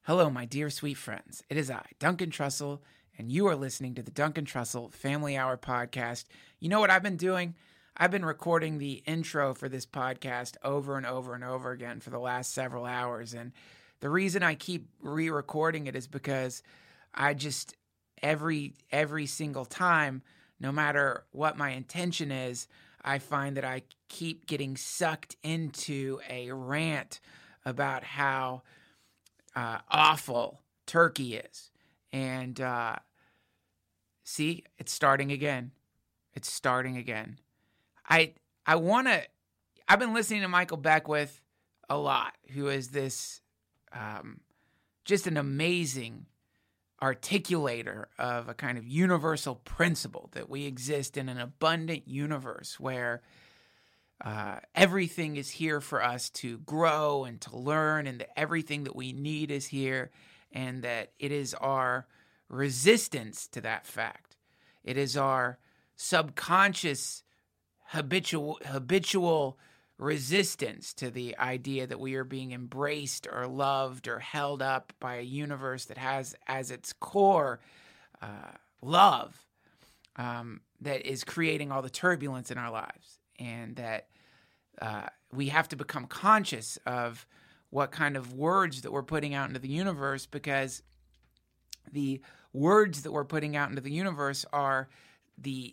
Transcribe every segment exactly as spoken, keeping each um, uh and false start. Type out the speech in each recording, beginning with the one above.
Hello, my dear sweet friends. It is I, Duncan Trussell, and you are listening to the Duncan Trussell Family Hour podcast. You know what I've been doing? I've been recording the intro for this podcast over and over and over again for the last several hours. And the reason I keep re-recording it is because I just, every every single time, no matter what my intention is, I find that I keep getting sucked into a rant about how uh, awful Turkey is. And uh, see, it's starting again. It's starting again. I I want to, I've been listening to Michael Beckwith a lot, who is this um, just an amazing articulator of a kind of universal principle that we exist in an abundant universe where uh, everything is here for us to grow and to learn, and that everything that we need is here, and that it is our resistance to that fact. It is our subconscious habitual habitual resistance to the idea that we are being embraced or loved or held up by a universe that has as its core uh, love um, that is creating all the turbulence in our lives, and that uh, we have to become conscious of what kind of words that we're putting out into the universe, because the words that we're putting out into the universe are the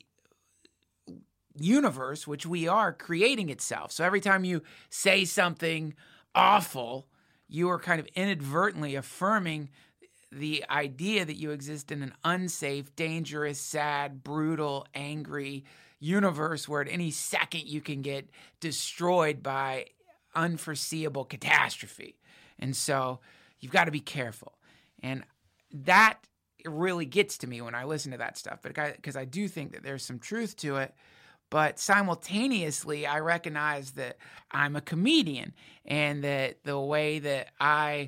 universe which we are creating itself. So every time you say something awful, you are kind of inadvertently affirming the idea that you exist in an unsafe, dangerous, sad, brutal, angry universe where at any second you can get destroyed by unforeseeable catastrophe. And so you've got to be careful. And that really gets to me when I listen to that stuff, because I do think that there's some truth to it. But simultaneously, I recognize that I'm a comedian, and that the way that I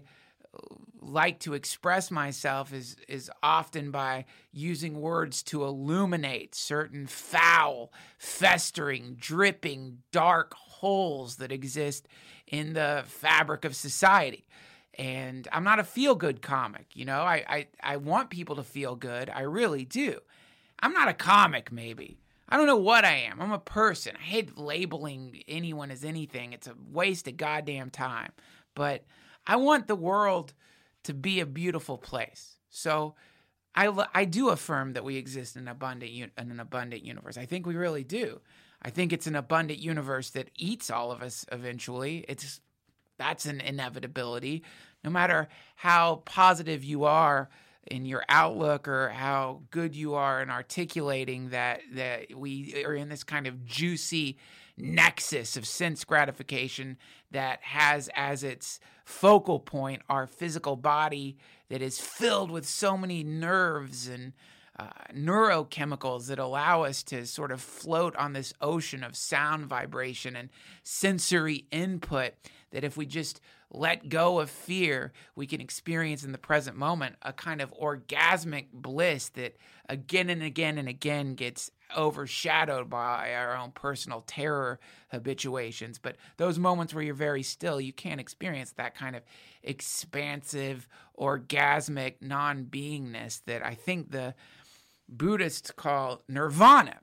like to express myself is is often by using words to illuminate certain foul, festering, dripping, dark holes that exist in the fabric of society. And I'm not a feel-good comic, you know? I, I, I want people to feel good. I really do. I'm not a comic, maybe. I don't know what I am. I'm a person. I hate labeling anyone as anything. It's a waste of goddamn time. But I want the world to be a beautiful place. So I, I do affirm that we exist in an abundant in an abundant universe. I think we really do. I think it's an abundant universe that eats all of us eventually. It's that's an inevitability. No matter how positive you are in your outlook or how good you are in articulating that that we are in this kind of juicy nexus of sense gratification that has as its focal point our physical body that is filled with so many nerves and uh, neurochemicals that allow us to sort of float on this ocean of sound vibration and sensory input, that if we just let go of fear, we can experience in the present moment a kind of orgasmic bliss that again and again and again gets overshadowed by our own personal terror habituations. But those moments where you're very still, you can't experience that kind of expansive, orgasmic non-beingness that I think the Buddhists call nirvana.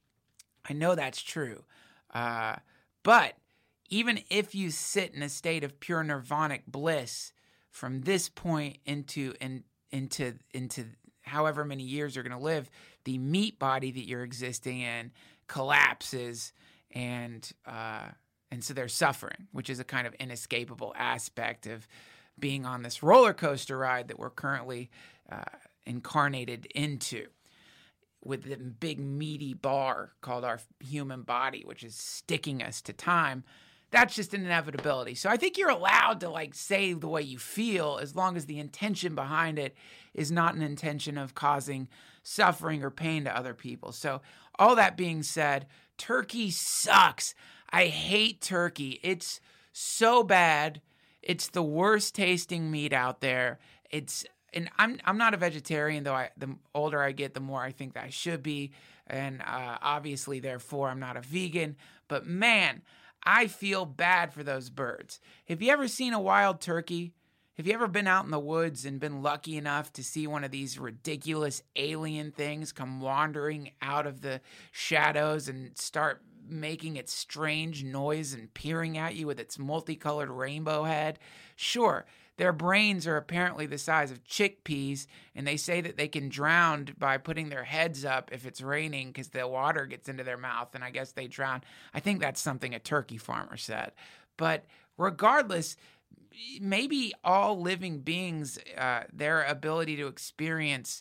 I know that's true. Uh, but even if you sit in a state of pure nirvanic bliss from this point into in, into into however many years you're going to live, the meat body that you're existing in collapses, and uh, and so there's suffering, which is a kind of inescapable aspect of being on this roller coaster ride that we're currently uh, incarnated into, with the big meaty bar called our human body, which is sticking us to time. That's just an inevitability. So I think you're allowed to like say the way you feel, as long as the intention behind it is not an intention of causing suffering or pain to other people. So all that being said, turkey sucks. I hate turkey. It's so bad. It's the worst tasting meat out there. It's and I'm I'm not a vegetarian, though. I the older I get, the more I think that I should be, and uh, obviously, therefore, I'm not a vegan. But man, I feel bad for those birds. Have you ever seen a wild turkey? Have you ever been out in the woods and been lucky enough to see one of these ridiculous alien things come wandering out of the shadows and start making its strange noise and peering at you with its multicolored rainbow head? Sure, their brains are apparently the size of chickpeas, and they say that they can drown by putting their heads up if it's raining because the water gets into their mouth, and I guess they drown. I think that's something a turkey farmer said. But regardless, maybe all living beings, uh, their ability to experience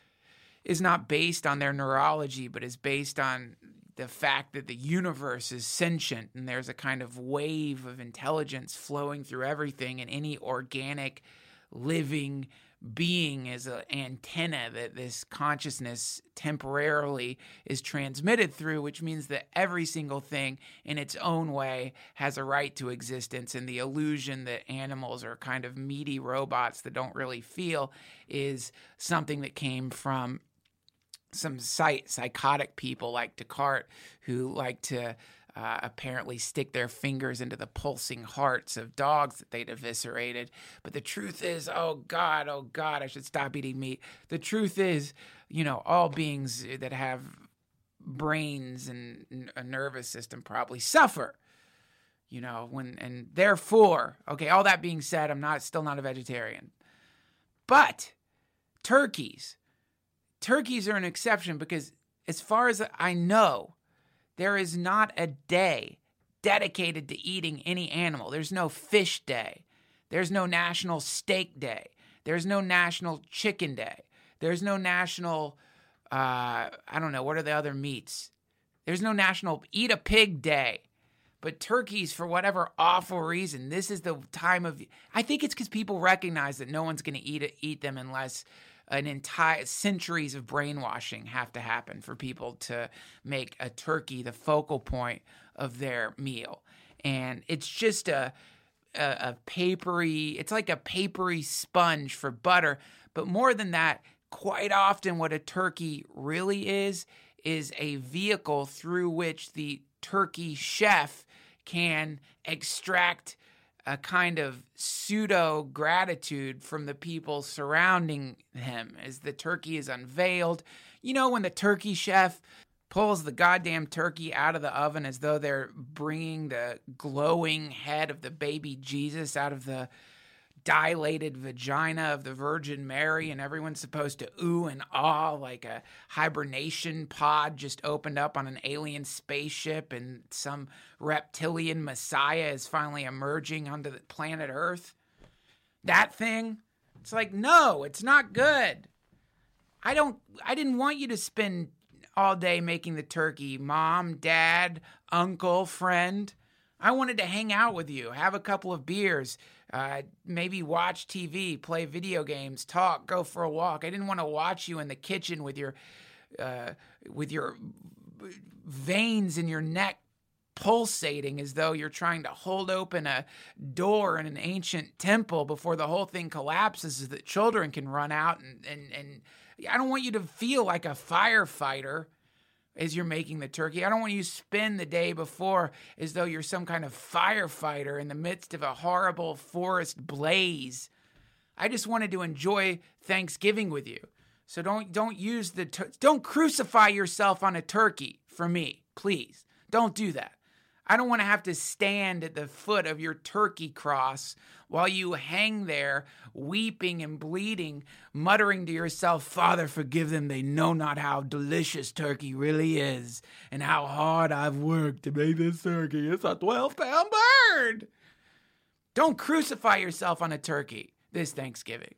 is not based on their neurology, but is based on the fact that the universe is sentient and there's a kind of wave of intelligence flowing through everything, and any organic living being is an antenna that this consciousness temporarily is transmitted through, which means that every single thing in its own way has a right to existence. And the illusion that animals are kind of meaty robots that don't really feel is something that came from some psych- psychotic people like Descartes, who like to uh, apparently stick their fingers into the pulsing hearts of dogs that they'd eviscerated. But the truth is, oh God, oh God, I should stop eating meat. The truth is, you know, all beings that have brains and a nervous system probably suffer, you know, when, and therefore, okay, all that being said, I'm not, still not a vegetarian. But turkeys, turkeys are an exception because as far as I know, there is not a day dedicated to eating any animal. There's no fish day. There's no national steak day. There's no national chicken day. There's no national, uh, I don't know, what are the other meats? There's no national eat a pig day. But turkeys, for whatever awful reason, this is the time of, I think it's because people recognize that no one's going to eat it, eat them unless an entire centuries of brainwashing have to happen for people to make a turkey the focal point of their meal. And it's just a, a, a papery, it's like a papery sponge for butter. But more than that, quite often what a turkey really is, is a vehicle through which the turkey chef can extract a kind of pseudo gratitude from the people surrounding him as the turkey is unveiled. You know, when the turkey chef pulls the goddamn turkey out of the oven as though they're bringing the glowing head of the baby Jesus out of the dilated vagina of the Virgin Mary, and everyone's supposed to ooh and ah like a hibernation pod just opened up on an alien spaceship and some reptilian messiah is finally emerging onto the planet Earth. That thing, it's like, no, it's not good. I don't, I didn't want you to spend all day making the turkey, mom, dad, uncle, friend. I wanted to hang out with you, have a couple of beers, uh, maybe watch T V, play video games, talk, go for a walk. I didn't want to watch you in the kitchen with your, uh, with your veins in your neck pulsating as though you're trying to hold open a door in an ancient temple before the whole thing collapses so that children can run out. And, and, and I don't want you to feel like a firefighter as you're making the turkey. I don't want you to spend the day before as though you're some kind of firefighter in the midst of a horrible forest blaze. I just wanted to enjoy Thanksgiving with you. So don't don't use the tur- don't crucify yourself on a turkey for me, please. Don't do that. I don't want to have to stand at the foot of your turkey cross while you hang there weeping and bleeding, muttering to yourself, Father, forgive them. They know not how delicious turkey really is and how hard I've worked to make this turkey. It's a twelve-pound bird. Don't crucify yourself on a turkey this Thanksgiving.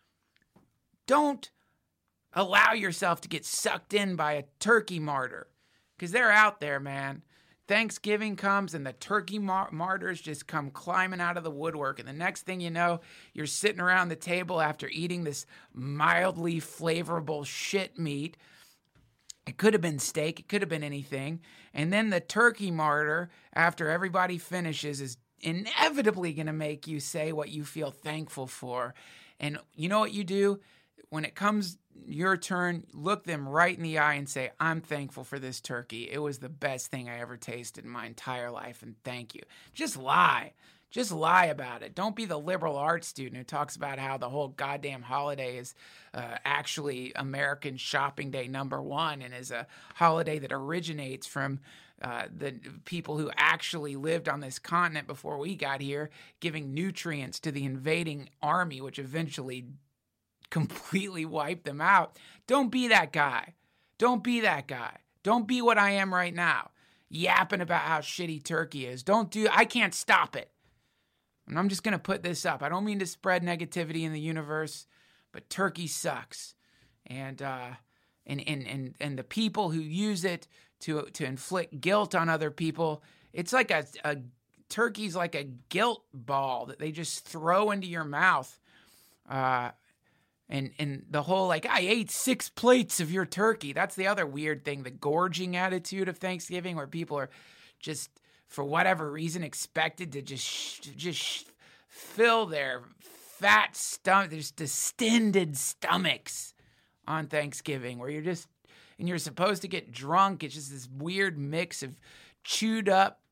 Don't allow yourself to get sucked in by a turkey martyr, because they're out there, man. Thanksgiving comes and the turkey mar- martyrs just come climbing out of the woodwork. And the next thing you know, you're sitting around the table after eating this mildly flavorful shit meat. It could have been steak. It could have been anything. And then the turkey martyr, after everybody finishes, is inevitably going to make you say what you feel thankful for. And you know what you do? When it comes your turn, look them right in the eye and say, I'm thankful for this turkey. It was the best thing I ever tasted in my entire life, and thank you. Just lie. Just lie about it. Don't be the liberal arts student who talks about how the whole goddamn holiday is uh, actually American shopping day number one and is a holiday that originates from uh, the people who actually lived on this continent before we got here, giving nutrients to the invading army, which eventually completely wiped them out. Don't be that guy. Don't be that guy. Don't be what I am right now, yapping about how shitty Turkey is. Don't do, I can't stop it. And I'm just going to put this up. I don't mean to spread negativity in the universe, but Turkey sucks. And uh, and, and and and the people who use it to to inflict guilt on other people, it's like a, a Turkey's like a guilt ball that they just throw into your mouth. Uh, and and the whole like, I ate six plates of your turkey. That's the other weird thing, the gorging attitude of Thanksgiving, where people are just, for whatever reason, expected to just just fill their fat stomach, there's distended stomachs on Thanksgiving, where you're just, and you're supposed to get drunk. It's just this weird mix of chewed up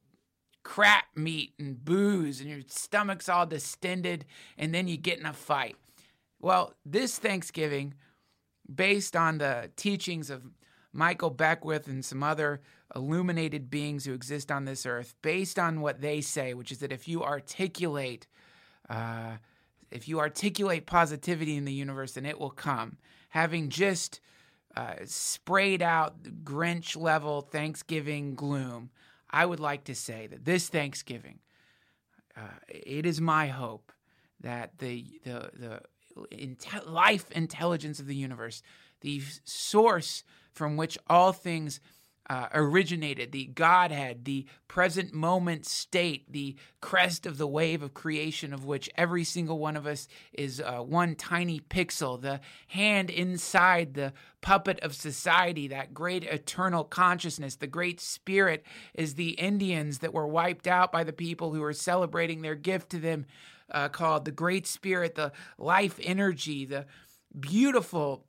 crap meat and booze, and your stomach's all distended, and then you get in a fight. Well, this Thanksgiving, based on the teachings of Michael Beckwith and some other illuminated beings who exist on this earth, based on what they say, which is that if you articulate, uh, if you articulate positivity in the universe, then it will come. Having just uh, sprayed out Grinch-level Thanksgiving gloom, I would like to say that this Thanksgiving, uh, it is my hope that the the the inte- life intelligence of the universe, the source from which all things uh, originated, the Godhead, the present moment state, the crest of the wave of creation of which every single one of us is uh, one tiny pixel, the hand inside the puppet of society, that great eternal consciousness, the great spirit is the Indians that were wiped out by the people who were celebrating their gift to them, uh, called the Great Spirit, the life energy, the beautiful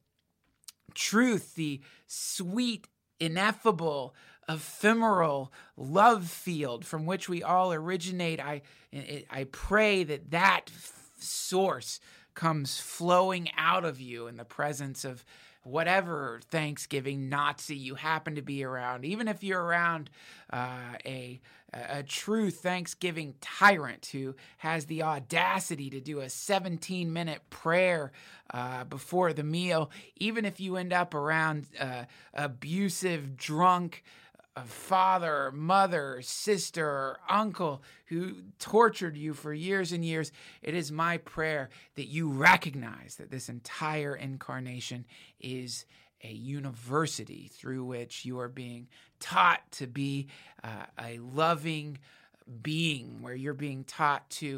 truth, the sweet, ineffable, ephemeral love field from which we all originate. I I pray that that source comes flowing out of you in the presence of whatever Thanksgiving Nazi you happen to be around, even if you're around uh, a a true Thanksgiving tyrant who has the audacity to do a seventeen-minute prayer uh, before the meal, even if you end up around uh, abusive, drunk uh, father, mother, sister, or uncle who tortured you for years and years, it is my prayer that you recognize that this entire incarnation is a university through which you are being taught to be uh, a loving being, where you're being taught to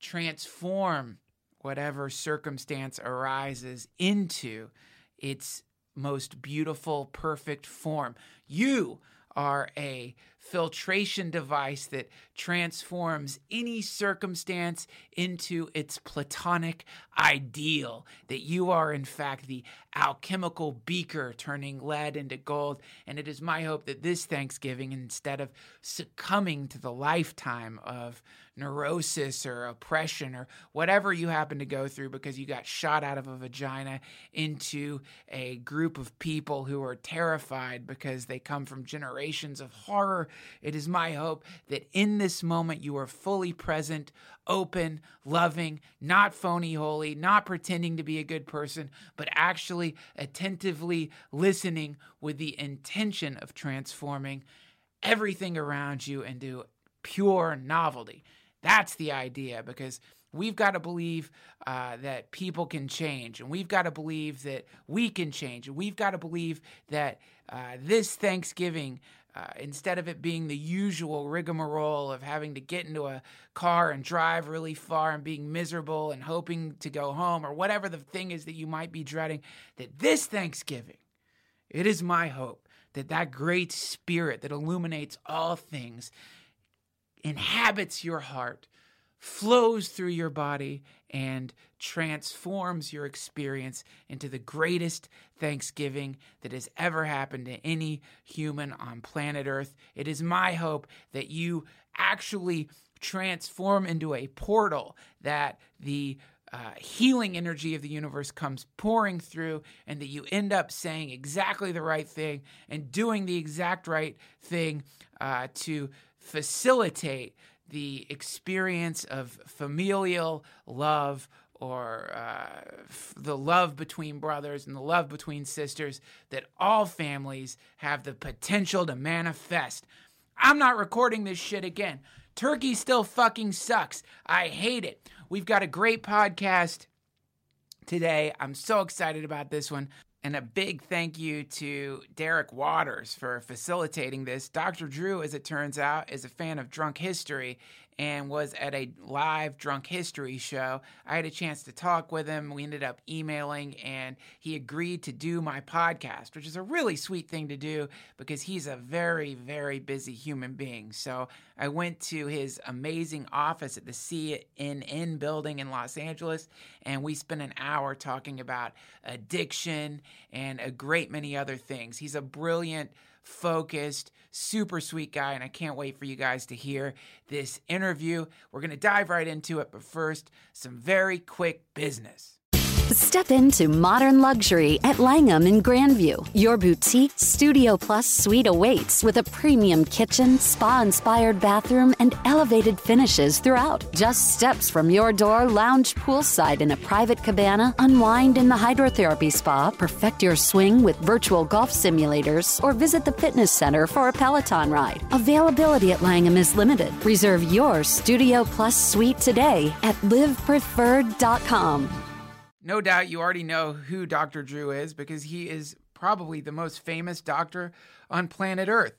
transform whatever circumstance arises into its most beautiful, perfect form. You are a filtration device that transforms any circumstance into its platonic ideal, that you are in fact the alchemical beaker turning lead into gold. And it is my hope that this Thanksgiving, instead of succumbing to the lifetime of neurosis or oppression or whatever you happen to go through because you got shot out of a vagina into a group of people who are terrified because they come from generations of horror, it is my hope that in this moment you are fully present, open, loving, not phony holy, not pretending to be a good person, but actually attentively listening with the intention of transforming everything around you into pure novelty. That's the idea, because we've got to believe uh, that people can change, and we've got to believe that we can change, and we've got to believe that uh, this Thanksgiving, uh, instead of it being the usual rigmarole of having to get into a car and drive really far and being miserable and hoping to go home, or whatever the thing is that you might be dreading, that this Thanksgiving, it is my hope that that great spirit that illuminates all things inhabits your heart, flows through your body, and transforms your experience into the greatest Thanksgiving that has ever happened to any human on planet Earth. It is my hope that you actually transform into a portal that the uh, healing energy of the universe comes pouring through, and that you end up saying exactly the right thing and doing the exact right thing uh, to facilitate the experience of familial love, or uh, f- the love between brothers and the love between sisters that all families have the potential to manifest. I'm not recording this shit again. Turkey still fucking sucks. I hate it. We've got a great podcast today. I'm so excited about this one. And a big thank you to Derek Waters for facilitating this. Doctor Drew, as it turns out, is a fan of Drunk History and was at a live Drunk History show. I had a chance to talk with him. We ended up emailing, and he agreed to do my podcast, which is a really sweet thing to do because he's a very, very busy human being. So I went to his amazing office at the C N N building in Los Angeles, and we spent an hour talking about addiction and a great many other things. He's a brilliant, focused, super sweet guy, and I can't wait for you guys to hear this interview. We're going to dive right into it, but first, some very quick business. Step into modern luxury at Langham in Grandview. Your boutique Studio Plus suite awaits with a premium kitchen, spa-inspired bathroom, and elevated finishes throughout. Just steps from your door, lounge poolside in a private cabana, unwind in the hydrotherapy spa, perfect your swing with virtual golf simulators, or visit the fitness center for a Peloton ride. Availability at Langham is limited. Reserve your Studio Plus suite today at live preferred dot com. No doubt you already know who Doctor Drew is because he is probably the most famous doctor on planet Earth.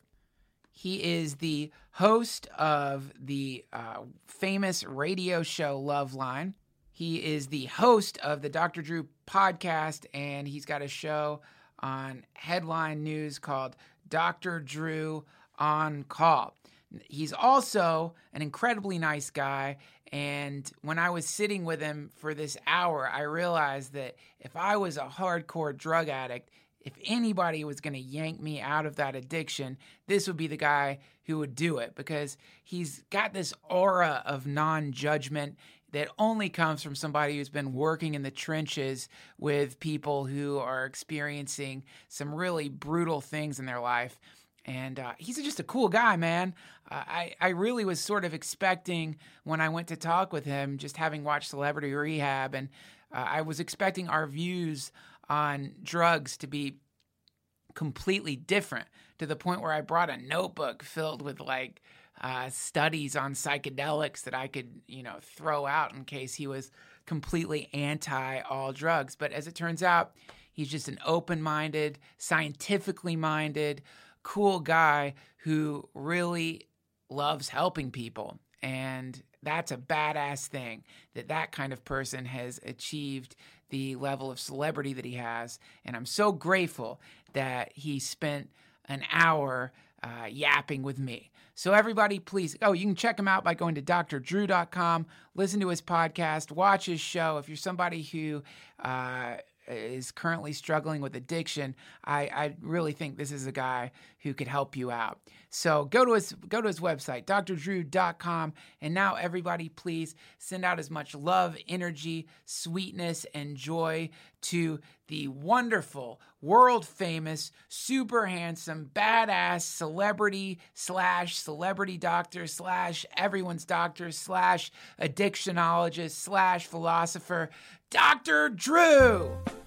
He is the host of the uh, famous radio show Loveline. He is the host of the Doctor Drew podcast, and he's got a show on Headline News called Doctor Drew On Call. He's also an incredibly nice guy, and when I was sitting with him for this hour, I realized that if I was a hardcore drug addict, if anybody was going to yank me out of that addiction, this would be the guy who would do it, because he's got this aura of non-judgment that only comes from somebody who's been working in the trenches with people who are experiencing some really brutal things in their life. And uh, he's just a cool guy, man. Uh, I, I really was sort of expecting, when I went to talk with him, just having watched Celebrity Rehab, and uh, I was expecting our views on drugs to be completely different, to the point where I brought a notebook filled with like uh, studies on psychedelics that I could, you know, throw out in case he was completely anti all drugs. But as it turns out, he's just an open-minded, scientifically minded, cool guy who really loves helping people. And that's a badass thing, that that kind of person has achieved the level of celebrity that he has. And I'm so grateful that he spent an hour uh, yapping with me. So everybody, please, oh, you can check him out by going to D R drew dot com, listen to his podcast, watch his show. If you're somebody who uh, is currently struggling with addiction, I, I really think this is a guy who could help you out. So go to his go to his website, D R drew dot com, and now everybody please send out as much love, energy, sweetness, and joy to the wonderful, world-famous, super handsome, badass celebrity slash celebrity doctor slash everyone's doctor slash addictionologist slash philosopher, Doctor Drew.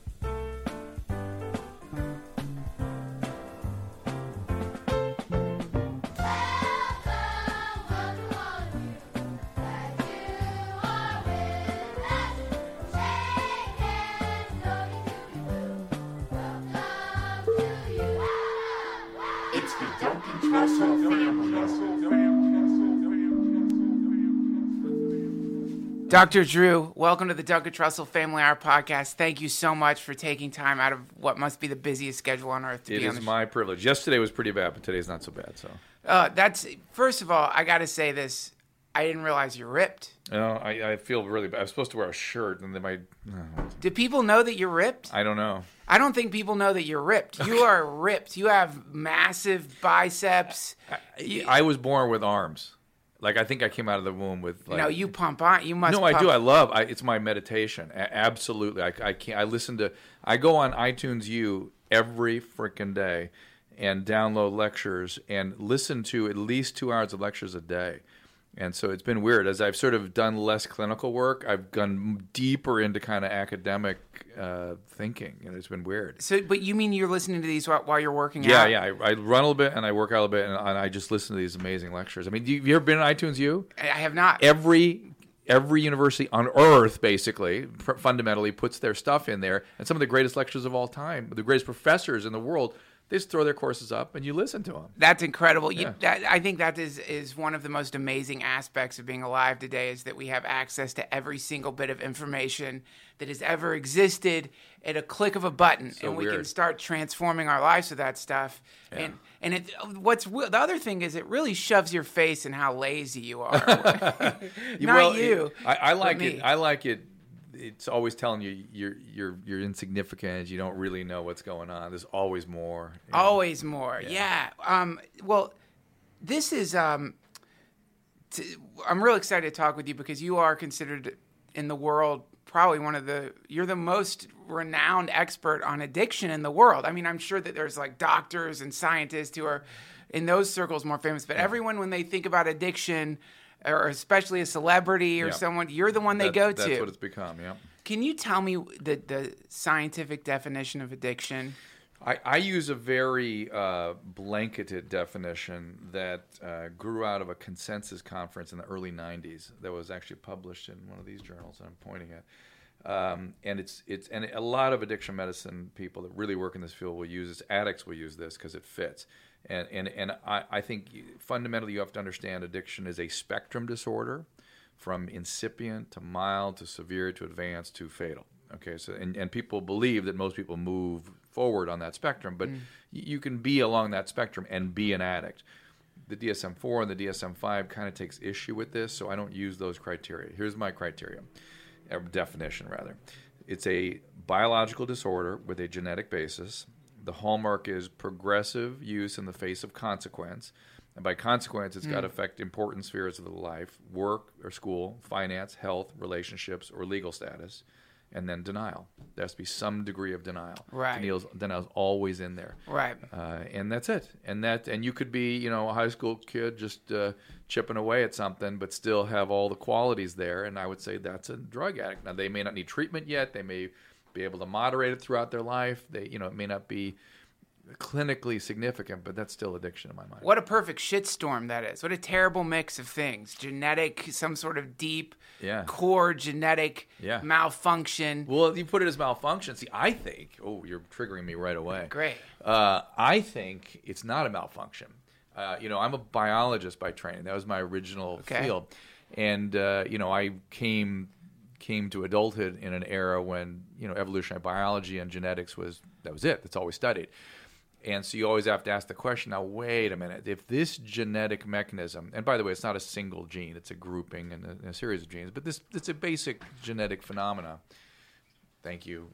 Doctor Drew, welcome to the Duncan Trussell Family Hour podcast. Thank you so much for taking time out of what must be the busiest schedule on earth to it be on is the my privilege. Yesterday was pretty bad, but today's not so bad. So uh, that's first of all, I got to say this. I didn't realize you're ripped. you know, I, I feel really bad. I was supposed to wear a shirt, and then my. Uh, Do people know that you're ripped? I don't know. I don't think people know that you're ripped. You are ripped. You have massive biceps. I, I was born with arms. Like I think I came out of the womb with. Like, no, you pump on. You must. No, pump. I do. I love. I, it's my meditation. A- absolutely. I, I can't. I listen to. I go on iTunes U every freaking day, and download lectures and listen to at least two hours of lectures a day. And so it's been weird. As I've sort of done less clinical work, I've gone deeper into kind of academic uh, thinking, and it's been weird. So, but you mean you're listening to these while, while you're working Yeah, out? yeah. I, I run a little bit, and I work out a little bit, and, and I just listen to these amazing lectures. I mean, do you, have you ever been on iTunes U? I have not. Every every university on earth, basically, pr- fundamentally puts their stuff in there, and some of the greatest lectures of all time, the greatest professors in the world, they just throw their courses up and you listen to them. That's incredible. Yeah. You, that, I think that is, is one of the most amazing aspects of being alive today is that we have access to every single bit of information that has ever existed at a click of a button. So and we weird. can start transforming our lives with that stuff. Yeah. And and it, what's the other thing is it really shoves your face in how lazy you are. Not well, you. It, I, I like but me. it. I like it. It's always telling you you're you're you're insignificant. You don't really know what's going on. There's always more. you know. Always more. Yeah. Yeah. Um, well, this is. Um, t- I'm real excited to talk with you because you are considered in the world probably one of the. You're the most renowned expert on addiction in the world. I mean, I'm sure that there's like doctors and scientists who are in those circles more famous, but everyone when they think about addiction, or especially a celebrity or Yeah. someone, you're the one they That- go That's to. what it's become. Yeah. Can you tell me the the scientific definition of addiction? I, I use a very uh, blanketed definition that uh, grew out of a consensus conference in the early nineties that was actually published in one of these journals that I'm pointing at. Um, and it's it's and a lot of addiction medicine people that really work in this field will use this. Addicts will use this because it fits. And and and I, I think you, fundamentally you have to understand addiction is a spectrum disorder, from incipient to mild to severe to advanced to fatal. Okay, so and, and people believe that most people move forward on that spectrum, but mm. you can be along that spectrum and be an addict. The D S M four and the D S M five kind of takes issue with this, so I don't use those criteria. Here's my criteria, or definition rather. It's a biological disorder with a genetic basis. The hallmark is progressive use in the face of consequence. And by consequence, it's mm. got to affect important spheres of the life, work or school, finance, health, relationships, or legal status. And then denial. There has to be some degree of denial. Right. Denial's, denial's always in there. Right. Uh, and that's it. And that, and you could be, you know, a high school kid just uh, chipping away at something, but still have all the qualities there. And I would say that's a drug addict. Now, they may not need treatment yet. They may be able to moderate it throughout their life. They, you know, it may not be clinically significant, but that's still addiction in my mind. What a perfect shitstorm that is. What a terrible mix of things. Genetic, some sort of deep, yeah. core genetic yeah. malfunction. Well, you put it as malfunction. See, I think, oh, you're triggering me right away. Great. Uh, I think it's not a malfunction. Uh, you know, I'm a biologist by training. That was my original okay. field. And, uh, you know, I came came to adulthood in an era when, you know, evolutionary biology and genetics was, that was it. That's all we studied. And so you always have to ask the question, now, wait a minute. If this genetic mechanism, and by the way, it's not a single gene. It's a grouping and a, and a series of genes. But this it's a basic genetic phenomena. Thank you.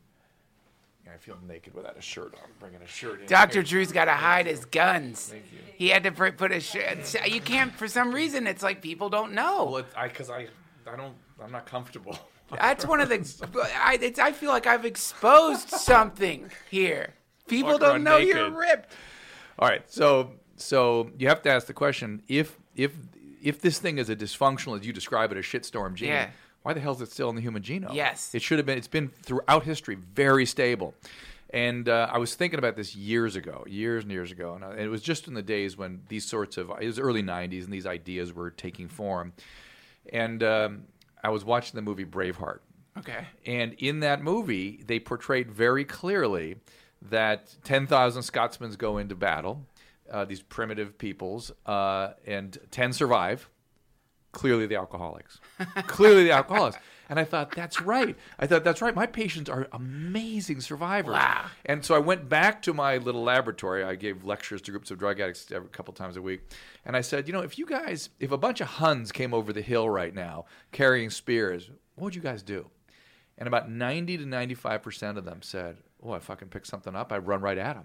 I feel naked without a shirt on. I'm bringing a shirt in. Doctor here. Drew's got to hide his guns. Thank you. He had to put a shirt. You can't, for some reason, it's like people don't know. Well, it's, I, because I, I don't, I'm not comfortable. That's one of the, I, it's, I feel like I've exposed something here. People Walk don't around know naked. you're ripped. All right, so so you have to ask the question: if if if this thing is a dysfunctional, as you describe it, a shitstorm gene, Yeah. why the hell is it still in the human genome? Yes. It should have been. It's been throughout history very stable. And uh, I was thinking about this years ago, years and years ago, and, I, and it was just in the days when these sorts of it was early nineties and these ideas were taking form. And um, I was watching the movie Braveheart. Okay. And in that movie, they portrayed very clearly that ten thousand Scotsmen go into battle, uh, these primitive peoples, uh, and ten survive. Clearly the alcoholics. Clearly the alcoholics. And I thought, that's right. I thought, that's right. My patients are amazing survivors. Wow. And so I went back to my little laboratory. I gave lectures to groups of drug addicts a couple times a week. And I said, you know, if you guys, if a bunch of Huns came over the hill right now carrying spears, what would you guys do? And about ninety to ninety-five percent of them said, oh, I fucking pick something up, I'd run right at them.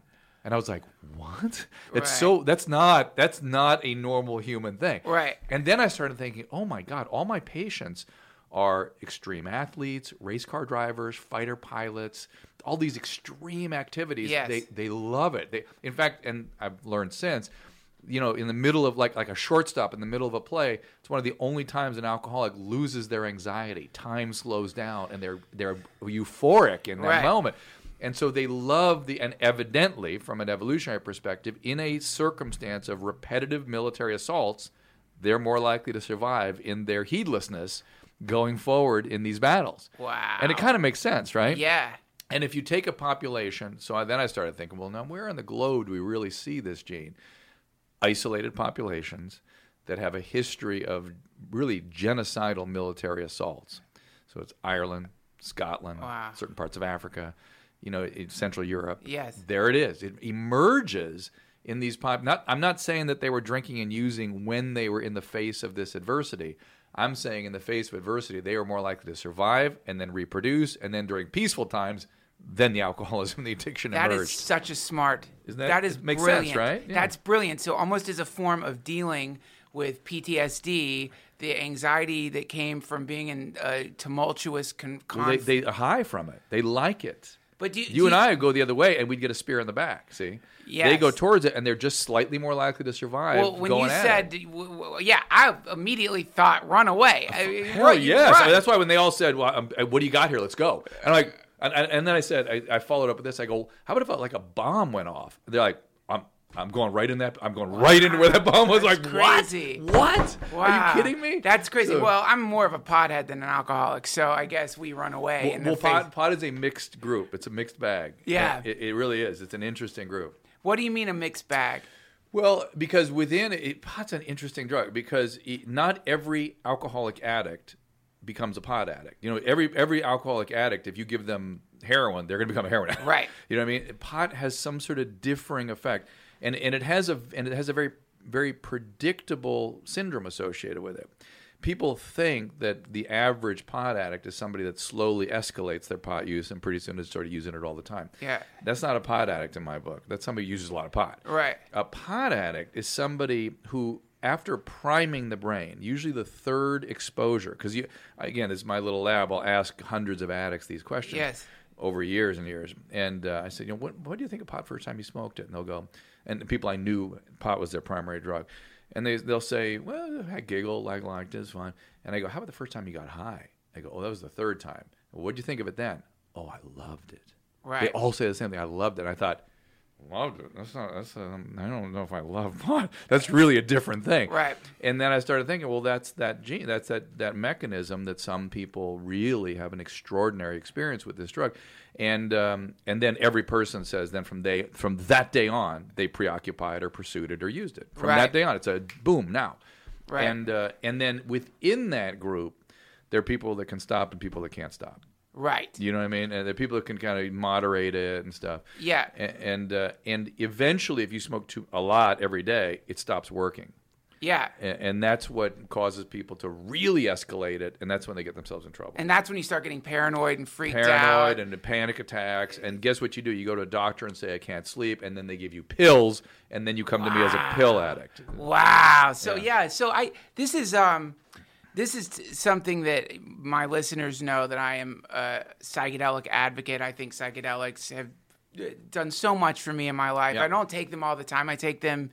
And I was like, what? That's Right. so, that's not, that's not a normal human thing. Right. And then I started thinking, oh my God, all my patients are extreme athletes, race car drivers, fighter pilots, all these extreme activities. Yes. They, they love it. They, in fact, and I've learned since, you know, in the middle of like like a shortstop in the middle of a play, it's one of the only times an alcoholic loses their anxiety. Time slows down, and they're they're euphoric in that Right. moment. And so they love the, and evidently, from an evolutionary perspective, in a circumstance of repetitive military assaults, they're more likely to survive in their heedlessness going forward in these battles. Wow. And it kind of makes sense, right? Yeah. And if you take a population, so I, then I started thinking, well, now where on the globe do we really see this gene? Isolated populations that have a history of really genocidal military assaults. So it's Ireland, Scotland, Wow. certain parts of Africa, you know, in Central Europe. Yes. There it is. It emerges in these pop. Not, I'm not saying that they were drinking and using when they were in the face of this adversity. I'm saying in the face of adversity, they were more likely to survive and then reproduce, and then during peaceful times, then the alcoholism, the addiction That emerged. is such a smart. Isn't that- that is it makes sense, brilliant. right? Yeah. That's brilliant. So almost as a form of dealing with P T S D, the anxiety that came from being in a tumultuous con- Well, they, conflict. they are high from it. They like it. But do, You do and I would go the other way, and we'd get a spear in the back. See, Yes. they go towards it, and they're just slightly more likely to survive. Well, when going you at said, it. w- w- yeah, I immediately thought run away. I mean, hell run, yes, run. I mean, that's why when they all said, "Well, um, what do you got here? Let's go," and I'm like, and, and then I said, I, I followed up with this. I go, "How about if like a bomb went off?" They're like, "I'm." I'm going right in that. I'm going right into where that bomb was. That's Like crazy. what? What? Wow. Are you kidding me? That's crazy. So- Well, I'm more of a pothead than an alcoholic, so I guess we run away. Well, in well the face. pot, pot is a mixed group. It's a mixed bag. Yeah. it, it really is. It's an interesting group. What do you mean a mixed bag? Well, because within it, pot's an interesting drug because it, not every alcoholic addict becomes a pot addict. You know, every every alcoholic addict, if you give them heroin, they're going to become a heroin addict. Right. You know what I mean? Pot has some sort of differing effect, and and it has a and it has a very very predictable syndrome associated with it. People think that the average pot addict is somebody that slowly escalates their pot use and pretty soon is sort of using it all the time. Yeah. That's not a pot addict in my book. That's somebody who uses a lot of pot. Right. A pot addict is somebody who, after priming the brain, usually the third exposure, because you, again, it's my little lab, I'll ask hundreds of addicts these questions Yes. over years and years. And uh, I said, you know, what, what do you think of pot first time you smoked it? And they'll go, and the people I knew, pot was their primary drug. And they, they'll say, well, I giggle, like, liked it, it's fine. And I go, how about the first time you got high? I go, oh, that was the third time. Well, what did you think of it then? Oh, I loved it. Right. They all say the same thing. I loved it. I thought, loved it. That's not. That's. Um, I don't know if I love pot. That's really a different thing. Right. And then I started thinking, well, that's that gene. That's that that mechanism that some people really have an extraordinary experience with this drug, and um, and then every person says, then from day from that day on, they preoccupied or pursued it or used it. From Right. that day on, it's a boom now. Right. And uh, and then within that group, there are people that can stop and people that can't stop. Right. You know what I mean? And the people that can kind of moderate it and stuff. Yeah. A- And uh, and eventually, if you smoke too a lot every day, it stops working. Yeah. A- And that's what causes people to really escalate it, and that's when they get themselves in trouble. And that's when you start getting paranoid and freaked Paranoid out. and the panic attacks. And guess what you do? You go to a doctor and say, I can't sleep, and then they give you pills, and then you come to me as a pill addict. Wow. So Yeah. yeah. So I this is um this is t- something that my listeners know that I am a psychedelic advocate. I think psychedelics have uh, done so much for me in my life. Yeah. I don't take them all the time. I take them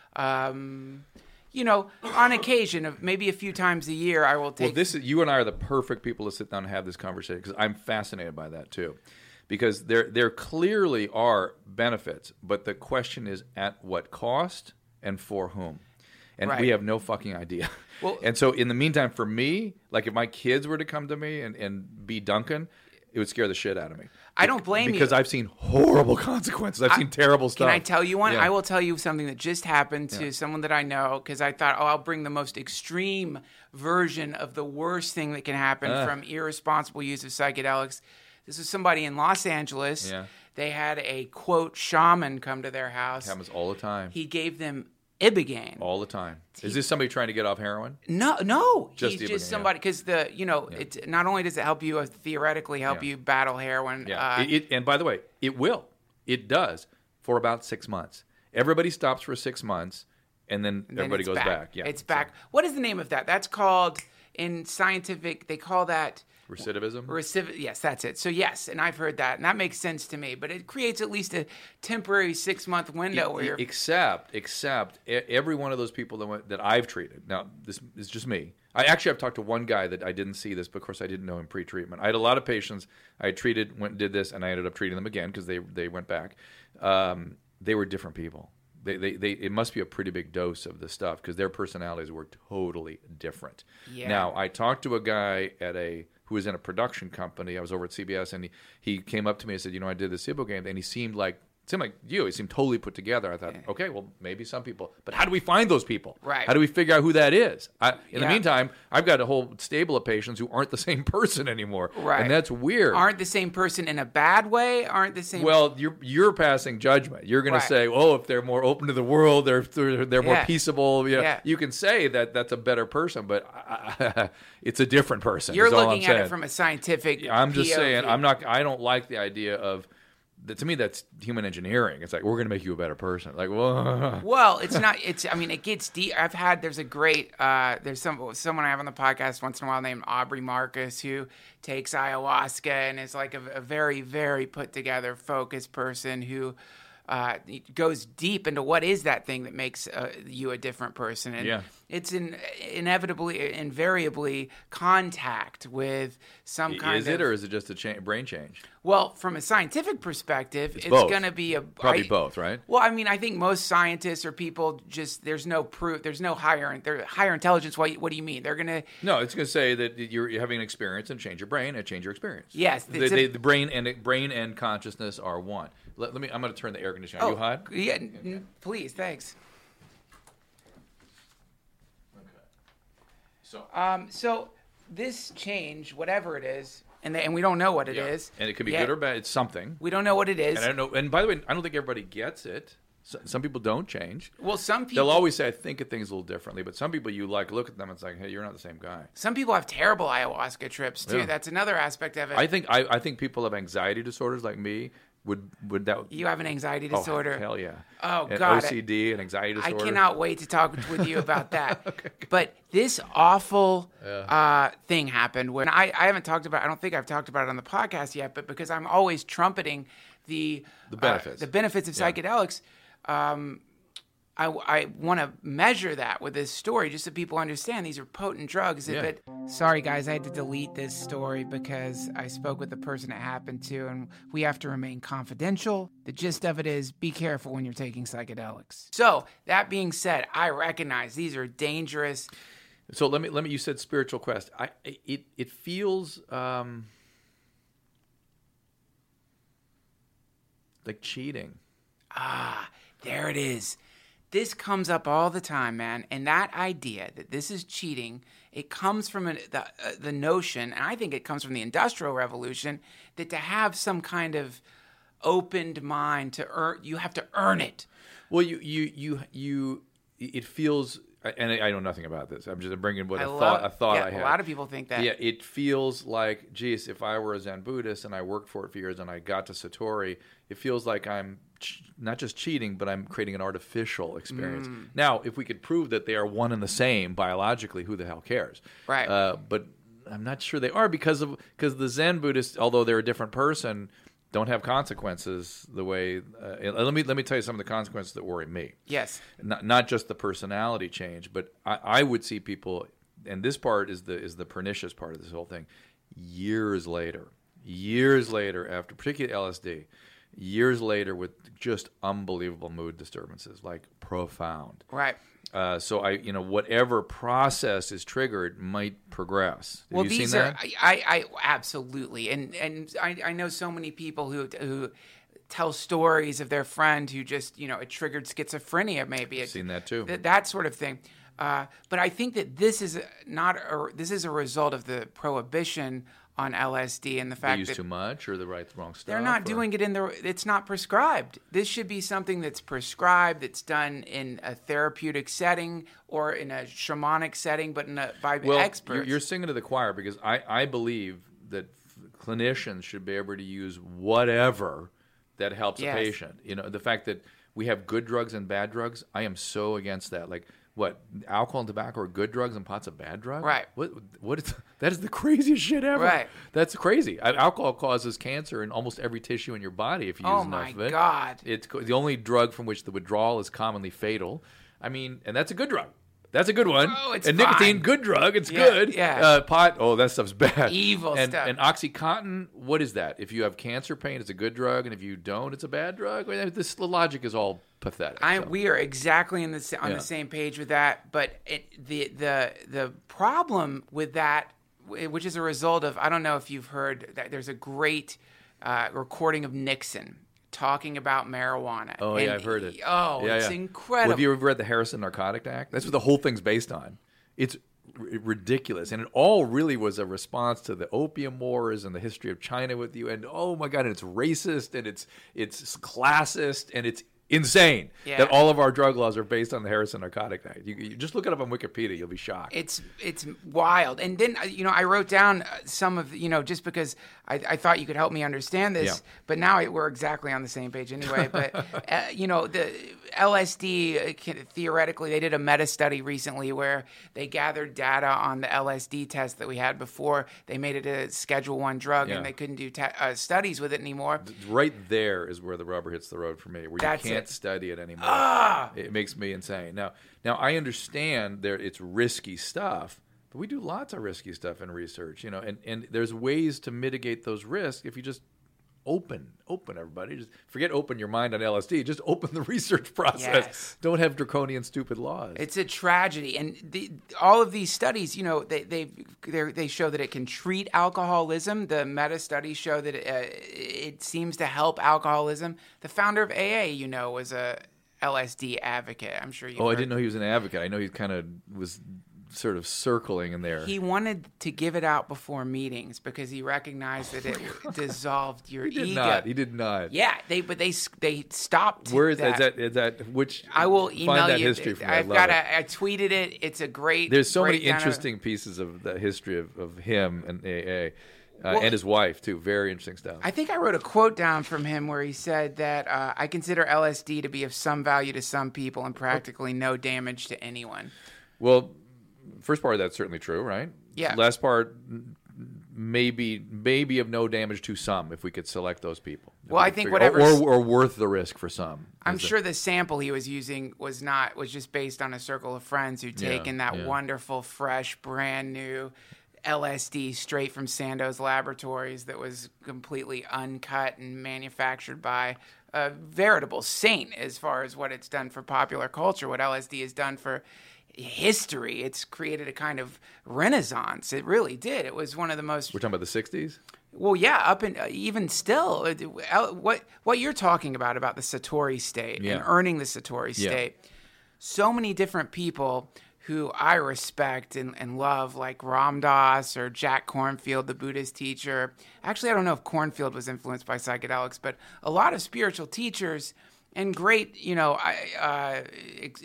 um you know, on occasion, of maybe a few times a year, I will take. Well, this is you and I are the perfect people to sit down and have this conversation because I'm fascinated by that too, because there there clearly are benefits, but the question is at what cost and for whom, and Right. we have no fucking idea. Well- and so in the meantime, for me, like if my kids were to come to me and, and be Duncan, it would scare the shit out of me. I don't blame you. because I've seen horrible consequences. I've seen terrible stuff. Can I tell you one? Yeah. I will tell you something that just happened to Yeah. someone that I know because I thought, oh, I'll bring the most extreme version of the worst thing that can happen Ugh. from irresponsible use of psychedelics. This was somebody in Los Angeles. Yeah. They had a, quote, shaman come to their house. It happens all the time. He gave them Ibogaine. all the time. Is this somebody trying to get off heroin? No, no, Just he's Ibogaine, just yeah. somebody because the you know Yeah. it's not only does it help you uh, theoretically help Yeah. you battle heroin. Yeah. Uh, it, it, and by the way, it will. It does for about six months. Everybody stops for six months, and then, And then everybody it's goes back. back. Yeah, It's back. What is the name of that? That's called, in scientific, they call that Recidivism? Recidiv- yes, that's it. So yes, and I've heard that, and that makes sense to me. But it creates at least a temporary six-month window where you're... Except, except e- every one of those people that went, that I've treated. Now, this is just me. I actually have talked to one guy that I didn't see this, but of course I didn't know him pre-treatment. I had a lot of patients I treated, went and did this, and I ended up treating them again because they they went back. Um, they were different people. They, they, they, it must be a pretty big dose of the stuff because their personalities were totally different. Yeah. Now, I talked to a guy at a who was in a production company. I was over at C B S, and he, he came up to me and said, you know, I did the SIBO game, and he seemed like seemed like you. He seemed totally put together. I thought, Yeah. okay, well, maybe some people. But how do we find those people? Right. How do we figure out who that is? I, in Yeah. the meantime, I've got a whole stable of patients who aren't the same person anymore. Right. And that's weird. Aren't the same person in a bad way? Aren't the same... Well, you're you're passing judgment. You're going Right. to say, "Oh, if they're more open to the world, they're they're, they're more Yeah. peaceable." You know, Yeah. You can say that that's a better person, but I, it's a different person. You're is all looking I'm at saying. it from a scientific I'm just P O V. saying. I'm not. I don't like the idea of. That, to me, that's human engineering. It's like we're going to make you a better person. Like, whoa. Well, it's not. It's. I mean, it gets deep. I've had. There's a great. Uh, there's some someone I have on the podcast once in a while named Aubrey Marcus who takes ayahuasca and is like a, a very, very put together, focused person who uh, goes deep into what is that thing that makes uh, you a different person. And Yeah. it's in, inevitably, invariably contact with some kind Is of. it, or is it just a cha- brain change? Well, from a scientific perspective, it's, both. going to be a Probably I- both, right? Well, I mean, I think most scientists or people just there's no proof, there's no higher, they're higher intelligence. What, what do you mean? They're gonna No, it's going to say that you're you're having an experience and change your brain and change your experience. Yes, the, it's a- they, the brain and brain and consciousness are one. Let, let me. I'm going to turn the air conditioning on. oh You hot? yeah, n- please, thanks. So. Um, so this change, whatever it is, and they, and we don't know what it is, Yeah. And it could be yet. good or bad. It's something. We don't know what it is. And I don't know. And by the way, I don't think everybody gets it. So, some people don't change. Well, some people They'll always say, "I think of things a little differently." But some people, you like look at them, it's like, "Hey, you're not the same guy." some people have terrible ayahuasca trips too. Yeah. That's another aspect of it. I think I, I think people have anxiety disorders like me would would that you have an anxiety oh, disorder. hell yeah. Oh, and God. O C D and anxiety I disorder. cannot wait to talk with you about that. But this awful uh, thing happened when I, I haven't talked about. I don't think I've talked about it on the podcast yet. But because I'm always trumpeting the The benefits. uh, the benefits of Yeah. psychedelics, um, I, I want to measure that with this story just so people understand these are potent drugs. Yeah. But sorry, guys, I had to delete this story because I spoke with the person it happened to, and we have to remain confidential. The gist of it is be careful when you're taking psychedelics. So, that being said, I recognize these are dangerous. So let me let me. You said spiritual quest. I it it feels um, like cheating. Ah, there it is. This comes up all the time, man. And that idea that this is cheating, it comes from an, the, uh, the notion, and I think it comes from the Industrial Revolution, that to have some kind of opened mind to earn, you have to earn it. Well, you you you you. It feels, and I know nothing about this. I'm just bringing what I a love, thought a thought yeah, I had. A lot of people think that. Yeah, it feels like, geez, if I were a Zen Buddhist and I worked for it for years and I got to Satori, it feels like I'm ch- not just cheating, but I'm creating an artificial experience. Mm. Now, if we could prove that they are one and the same biologically, who the hell cares? Right. Uh, but I'm not sure they are because of because the Zen Buddhists, although they're a different person, don't have consequences the way. Uh, and let me let me tell you some of the consequences that worry me. Yes. Not not just the personality change, but I, I would see people, and this part is the is the pernicious part of this whole thing. Years later, years later, after particularly L S D, years later with just unbelievable mood disturbances, like profound. Right. Uh, so I, you know, whatever process is triggered might progress. Have Well, you these seen are that? I, I absolutely, and and I, I know so many people who who tell stories of their friend who just you know it triggered schizophrenia, maybe I've seen that too. th- that sort of thing. Uh, but I think that this is not a, this is a result of the prohibition on L S D and the They fact use that too much or the right wrong stuff. they're not or- doing it in the. It's not prescribed. This should be something that's prescribed. That's done in a therapeutic setting or in a shamanic setting, but in a, by well, experts. You're, you're singing to the choir because I, I believe that f- clinicians should be able to use whatever that helps Yes. a patient. You know, the fact that we have good drugs and bad drugs, I am so against that. Like, what, alcohol and tobacco are good drugs and pot's a bad drug? Right. What? What is that? Is the craziest shit ever. Right. That's crazy. Uh, Alcohol causes cancer in almost every tissue in your body if you use Oh, enough my of it. God. It's co- the only drug from which the withdrawal is commonly fatal. I mean, and that's a good drug. That's a good one. Oh, it's and nicotine, fine. good drug. It's Yeah, good. yeah. Uh, pot, oh, that stuff's bad. Evil and, stuff. And OxyContin, what is that? If you have cancer pain, it's a good drug, and if you don't, it's a bad drug. I mean, this the logic is all pathetic. I, so. we are exactly in the, sa- on Yeah. the same page with that, but it, the the the problem with that, wh- which is a result of, I don't know if you've heard that there's a great uh, recording of Nixon talking about marijuana. Oh, And- yeah, I've heard it. Oh, yeah, it's yeah. incredible. Well, have you ever read the Harrison Narcotic Act? That's what the whole thing's based on. It's r- ridiculous. And it all really was a response to the opium wars and the history of China with you. And, oh, my God, and it's racist and it's it's classist and it's insane Yeah. that all of our drug laws are based on the Harrison Narcotic Act. You, you just look it up on Wikipedia. You'll be shocked. It's it's wild. And then, uh, you know, I wrote down uh, some of, you know, just because I, I thought you could help me understand this, Yeah. but now I, we're exactly on the same page anyway. But, uh, you know, the L S D, uh, can- theoretically, they did a meta study recently where they gathered data on the L S D test that we had before. They made it a Schedule One drug, Yeah. and they couldn't do te- uh, studies with it anymore. Right there is where the rubber hits the road for me, where That's you can't it. study it anymore. Ah! It makes me insane. Now, now I understand there it's risky stuff, but we do lots of risky stuff in research, you know, and, and there's ways to mitigate those risks if you just open, open everybody. Just forget open your mind on L S D. Just open the research process. Yes. Don't have draconian, stupid laws. It's a tragedy, and the, all of these studies, you know, they they they're- they show that it can treat alcoholism. The meta studies show that it, uh, it seems to help alcoholism. The founder of A A, you know, was a L S D advocate. I'm sure you. oh, I didn't know he was an advocate. I know he kind of was sort of circling in there. He wanted to give it out before meetings because he recognized that it dissolved your He did ego. not. He did not. Yeah, they but they they stopped. Where is that. that? Is that, is that which? I will email find that you. history for me. I I've love got. it. A, I tweeted it. It's a great. There's so many breakdown of- interesting pieces of the history of, of him and A A, uh, Well, and his wife too. Very interesting stuff. I think I wrote a quote down from him where he said that uh, I consider L S D to be of some value to some people and practically no damage to anyone. well, first part of that's certainly true, right? Yeah. Last part, maybe maybe of no damage to some, if we could select those people. If Well, we I could think figure- whatever's- or, or worth the risk for some. I'm Is that- sure the sample he was using was not was just based on a circle of friends who'd Yeah, taken that yeah. wonderful, fresh, brand new L S D straight from Sandoz Laboratories that was completely uncut and manufactured by a veritable saint as far as what it's done for popular culture, what L S D has done for history. It's created a kind of renaissance. It really did. It was one of the most We're talking about the sixties. well, yeah, up and uh, even still, it- uh, what what you're talking about about the Satori state Yeah. and earning the Satori Yeah. state. So many different people who I respect and, and love, like Ram Dass or Jack Kornfield, the Buddhist teacher. Actually, I don't know if Kornfield was influenced by psychedelics, but a lot of spiritual teachers and great, you know, I- uh, ex-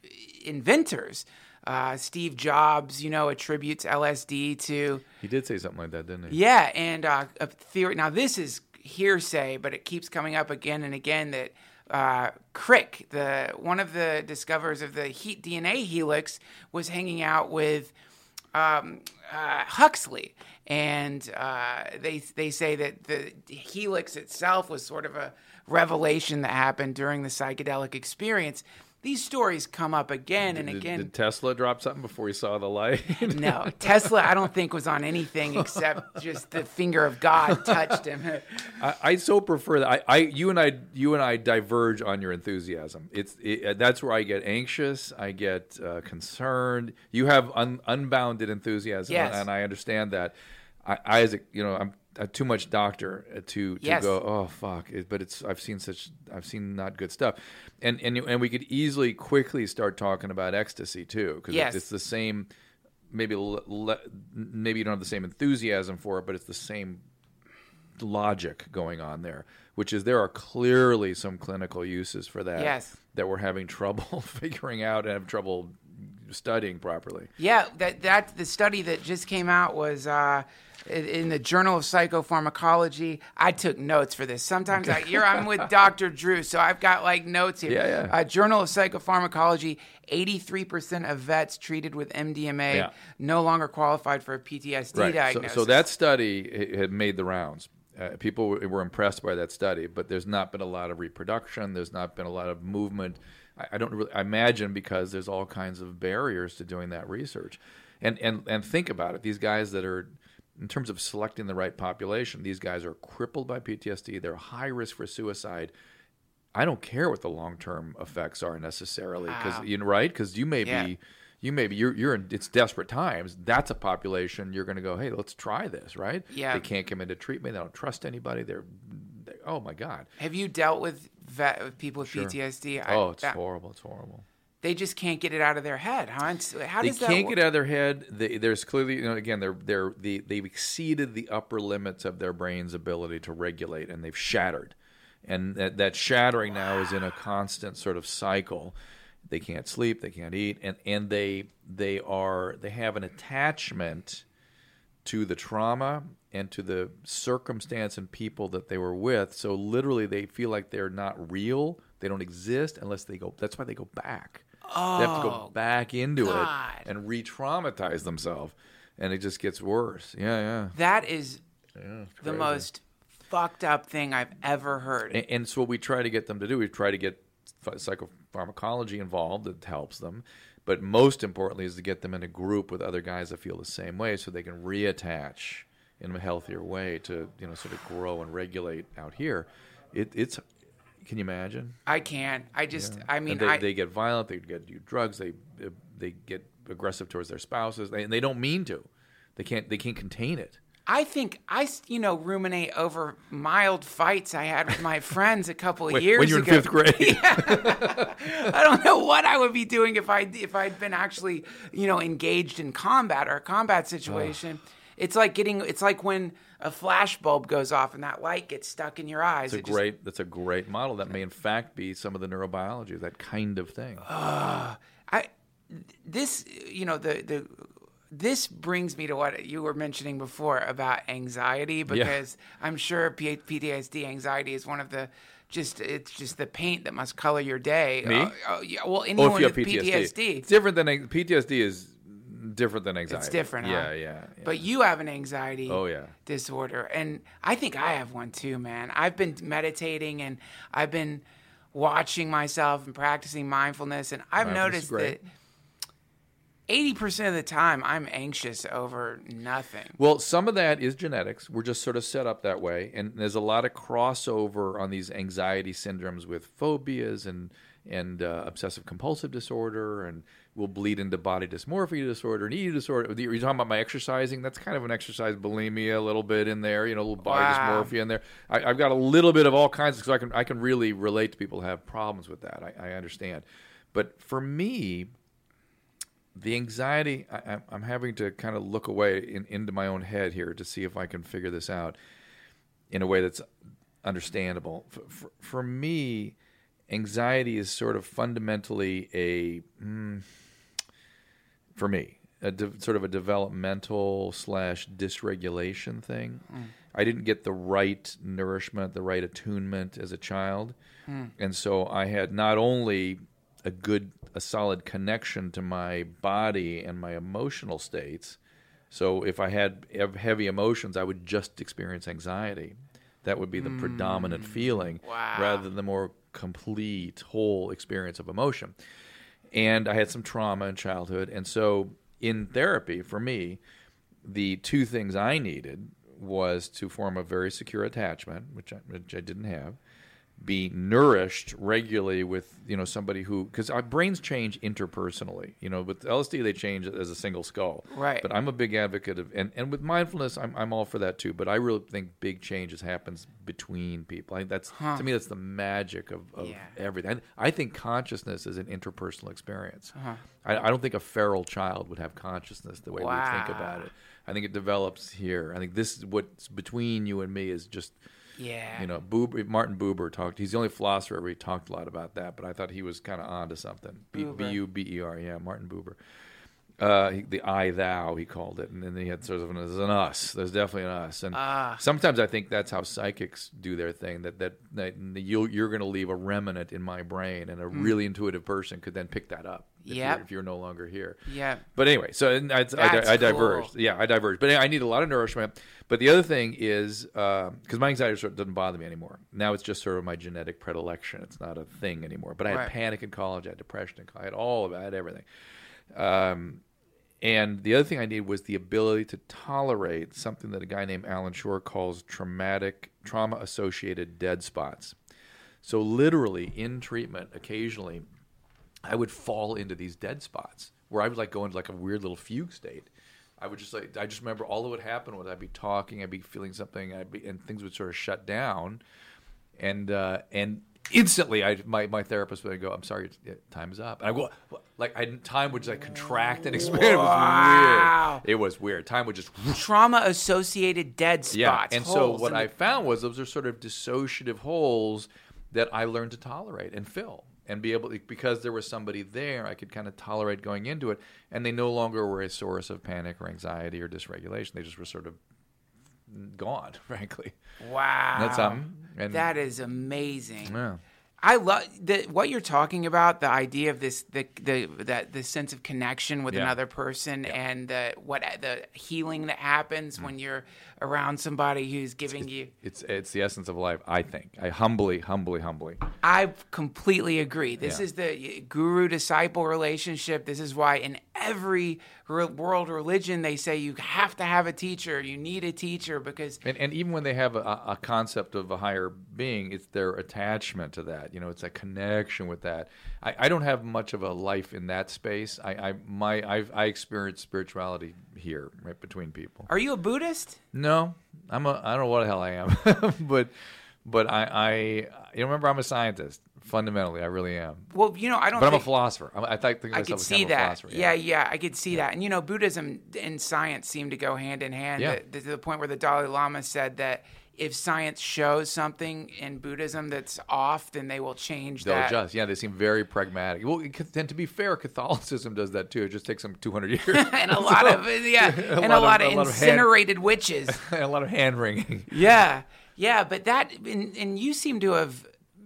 inventors. Uh, Steve Jobs, you know, attributes L S D to. He did say something like that, didn't he? Yeah, and uh, a theory. Now this is hearsay, but it keeps coming up again and again that uh, Crick, the one of the discoverers of the he- D N A helix, was hanging out with um, uh, Huxley, and uh, they they say that the helix itself was sort of a revelation that happened during the psychedelic experience. These stories come up again and Did, again. did Tesla drop something before he saw the light? No, Tesla, I don't think was on anything except just the finger of God touched him. I, I so prefer that. I, I, you and I, you and I diverge on your enthusiasm. It's it, that's where I get anxious. I get uh, concerned. You have un, unbounded enthusiasm, Yes. and I understand that. I, I as a, you know, I'm a too much doctor to to Yes. go. Oh fuck! It, but it's I've seen such I've seen not good stuff, and and you- and we could easily quickly start talking about ecstasy too, because Yes. it's the same. Maybe le, le, maybe you don't have the same enthusiasm for it, but it's the same logic going on there, which is there are clearly some clinical uses for that Yes. that we're having trouble figuring out and have trouble studying properly. Yeah, that that the study that just came out was uh, in, in the Journal of Psychopharmacology. I took notes for this. Sometimes I, here I'm with Doctor Drew, so I've got like notes here. Yeah, yeah. Uh, Journal of Psychopharmacology: eighty-three percent of vets treated with M D M A Yeah. no longer qualified for a P T S D Right. So, diagnosis. so that study h- had made the rounds. Uh, people were, were impressed by that study, but there's not been a lot of reproduction. There's not been a lot of movement. I, I don't really I imagine because there's all kinds of barriers to doing that research. And and and think about it. These guys that are, in terms of selecting the right population, these guys are crippled by P T S D. They're high risk for suicide. I don't care what the long term effects are necessarily, because Wow. you know, right? Because you may Yeah. be. You maybe you're you're in it's desperate times. That's a population you're going to go, hey, let's try this, right? Yeah. They can't come into treatment. They don't trust anybody. They're, they, oh my God. Have you dealt with vet, with people with Sure. P T S D? I- Oh, it's that- horrible. It's horrible. They just can't get it out of their head. Huh? It's- How They does that can't work? get out of their head. They, there's clearly, you know, again, they're they're the they've exceeded the upper limits of their brain's ability to regulate, and they've shattered, and that that shattering now is in a constant sort of cycle. They can't sleep, they can't eat, and, and they they are they have an attachment to the trauma and to the circumstance and people that they were with. So literally, they feel like they're not real. They don't exist unless they go. That's why they go back. Oh, They have to go back into God. it and re-traumatize themselves, and it just gets worse. Yeah, yeah. That is yeah it's the crazy. most fucked up thing I've ever heard. And, and so what we try to get them to do, we try to get ph- psychopharmacology involved. It helps them. But most importantly is to get them in a group with other guys that feel the same way so they can reattach in a healthier way to, you know, sort of grow and regulate out here. It, it's, can you imagine? I can't. I just, I mean, And they, I, they get violent, they get do drugs, they they get aggressive towards their spouses, they, and they don't mean to. They can't they can't contain it. I think I, you know, ruminate over mild fights I had with my friends a couple of When, years when you're ago. in fifth grade. I don't know what I would be doing if I if I'd been actually, you know, engaged in combat or a combat situation. It's like getting. It's like when a flash bulb goes off and that light gets stuck in your eyes. That's a It just- great that's a great model. That may in fact be some of the neurobiology, that kind of thing. I this you know the the this brings me to what you were mentioning before about anxiety, because I'm sure P- PTSD anxiety is one of the just it's just the paint that must color your day. Me? Uh, uh, yeah, well, Oh, anyone if you have with P T S D. P T S D. It's different than P T S D is different than anxiety. It's different, huh? Yeah, yeah, yeah. But you have an anxiety Oh, yeah. disorder. And I think I have one too, man. I've been meditating and I've been watching myself and practicing mindfulness. And I've Mindfulness is noticed great. that eighty percent of the time I'm anxious over nothing. Well, some of that is genetics. We're just sort of set up that way. And there's a lot of crossover on these anxiety syndromes with phobias and and uh, obsessive compulsive disorder, and will bleed into body dysmorphia disorder and eating disorder. You're talking about my exercising? That's kind of an exercise bulimia a little bit in there, you know, a little body Wow. dysmorphia in there. I, I've got a little bit of all kinds, so I can I can really relate to people who have problems with that. I, I understand. But for me, the anxiety, I, I'm- I'm having to kind of look away in, into my own head here to see if I can figure this out in a way that's understandable. For, for, for me, anxiety is sort of fundamentally a, mm, for me, a de- sort of a developmental slash dysregulation thing. I didn't get the right nourishment, the right attunement as a child. And so I had not only a good, a solid connection to my body and my emotional states. So if I had hev- heavy emotions, I would just experience anxiety. That would be the predominant feeling, Wow. rather than the more complete, whole experience of emotion. And I had some trauma in childhood. And so in therapy, for me, the two things I needed was to form a very secure attachment, which I, which I didn't have, be nourished regularly with, you know, somebody who, because our brains change interpersonally. You know, with L S D, they change as a single skull. Right. But I'm a big advocate of, and, and with mindfulness, I'm I'm all for that too. But I really think big changes happens between people. I, that's to me, that's the magic of, of Yeah. everything. I, I think consciousness is an interpersonal experience. I, I don't think a feral child would have consciousness the way we think about Wow. it. I think it develops here. I think this is what's between you and me is just Yeah. You know, Buber, Martin Buber talked. He's the only philosopher where he talked a lot about that. But I thought he was kind of onto something. B U B E R. Yeah, Martin Buber. Uh, he, the I thou he called it, and then he had sort of an, there's an us. There's definitely an us, and Ah. sometimes I think that's how psychics do their thing. That that, that you you're going to leave a remnant in my brain, and a Mm. really intuitive person could then pick that up. If, Yep. you're, if you're no longer here. Yeah. But anyway, so I, I, That's I, I diverged. cool. Yeah, I diverged. But I need a lot of nourishment. But the other thing is, because my anxiety sort of doesn't bother me anymore. Now it's just sort of my genetic predilection. It's not a thing anymore. But I had Right. panic in college. I had depression in college. I had all of it. I had everything. Um, and the other thing I needed was the ability to tolerate something that a guy named Alan Shore calls traumatic, trauma-associated dead spots. So literally, in treatment, occasionally, I would fall into these dead spots where I would like go into like a weird little fugue state. I would just like I just remember all that would happen was I'd be talking, I'd be feeling something, I'd be, and things would sort of shut down, and uh, and instantly I my, my therapist would go, "I'm sorry, time is up." And I go like I time would just like contract and expand. It was Wow. weird. It was weird. Time would just Trauma associated dead spots. yeah. And so holes what in I the- found was those are sort of dissociative holes that I learned to tolerate and fill. And be able to, because there was somebody there, I could kind of tolerate going into it, and they no longer were a source of panic or anxiety or dysregulation. They just were sort of gone, frankly. Wow. That's something. And That is amazing. yeah. I love the, what you're talking about. The idea of this, the the that the sense of connection with Yeah. another person, and the what the healing that happens when you're around somebody who's giving you. It's it's the essence of life, I think. I humbly, humbly, humbly. I completely agree. This Yeah. is the guru disciple relationship. This is why in every re- world religion they say you have to have a teacher. You need a teacher because And, and even when they have a, a concept of a higher being, it's their attachment to that. You know, it's a connection with that. I, I don't have much of a life in that space. I I my I've, I experience spirituality here, right between people. are you a Buddhist? No, I'm a I don't know what the hell I am, but but I I you remember I'm a scientist fundamentally. I really am. Well, you know, I don't. But I'm a think, philosopher. I, I think think of I myself could as see kind of a that. philosopher. Yeah, yeah, I could see that. And you know, Buddhism and science seem to go hand in hand. Yeah. To, to the point where the Dalai Lama said that if science shows something in Buddhism that's off, then they will change They'll that. adjust. Yeah, they seem very pragmatic. Well, and to be fair, Catholicism does that too. It just takes them two hundred years. and a lot of yeah, A and lot a of- lot of, a lot of hand- incinerated witches. and a lot of hand wringing. Yeah, yeah, but that and, and you seem to have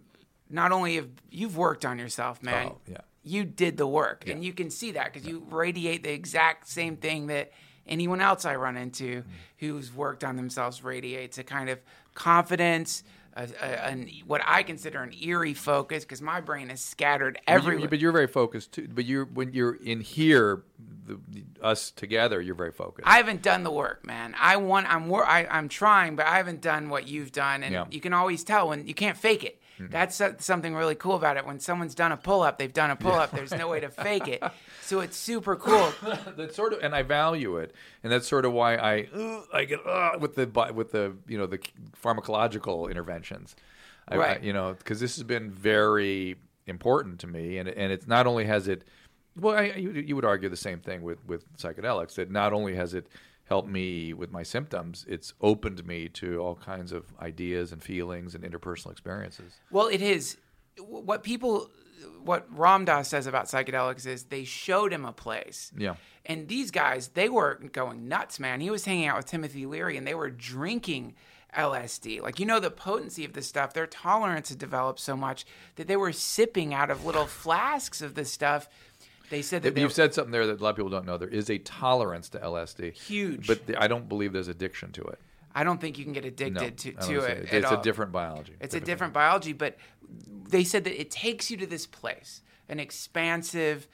not only have you've worked on yourself, man. Oh, yeah. You did the work, and Yeah. you can see that because you radiate the exact same thing that anyone else I run into Mm-hmm. who's worked on themselves radiates a kind of confidence. A, a, an, what I consider an eerie focus because my brain is scattered But, everywhere. you, but you're very focused too. But you're when you're in here, the, the, us together, you're very focused. I haven't done the work, man. I want. I'm. wor- I, I'm trying, but I haven't done what you've done, and Yeah. you can always tell when you can't fake it. That's so- something really cool about it. When someone's done a pull up, they've done a pull up. There's no way to fake it. So it's super cool. That's sort of, and I value it, and that's sort of why I uh, I get uh, with the bi- with the you know the pharmacological interventions, I, Right. I, you know, because this has been very important to me, and and it's not only has it, well, I, you, you would argue the same thing with with psychedelics, that not only has it helped me with my symptoms, it's opened me to all kinds of ideas and feelings and interpersonal experiences. Well, it is what people, what Ram Dass says about psychedelics is they showed him a place. Yeah. And these guys, they were going nuts, man. He was hanging out with Timothy Leary, and they were drinking L S D. Like, you know, the potency of this stuff, their tolerance had developed so much that they were sipping out of little flasks of this stuff. They said that they You've said something there that a lot of people don't know. There is a tolerance to L S D. Huge. But the, I don't believe there's addiction to it. I don't think you can get No, addicted to, I don't to say it. It's at a all. different biology. It's a different biology, but they said that it takes you to this place, an expansive,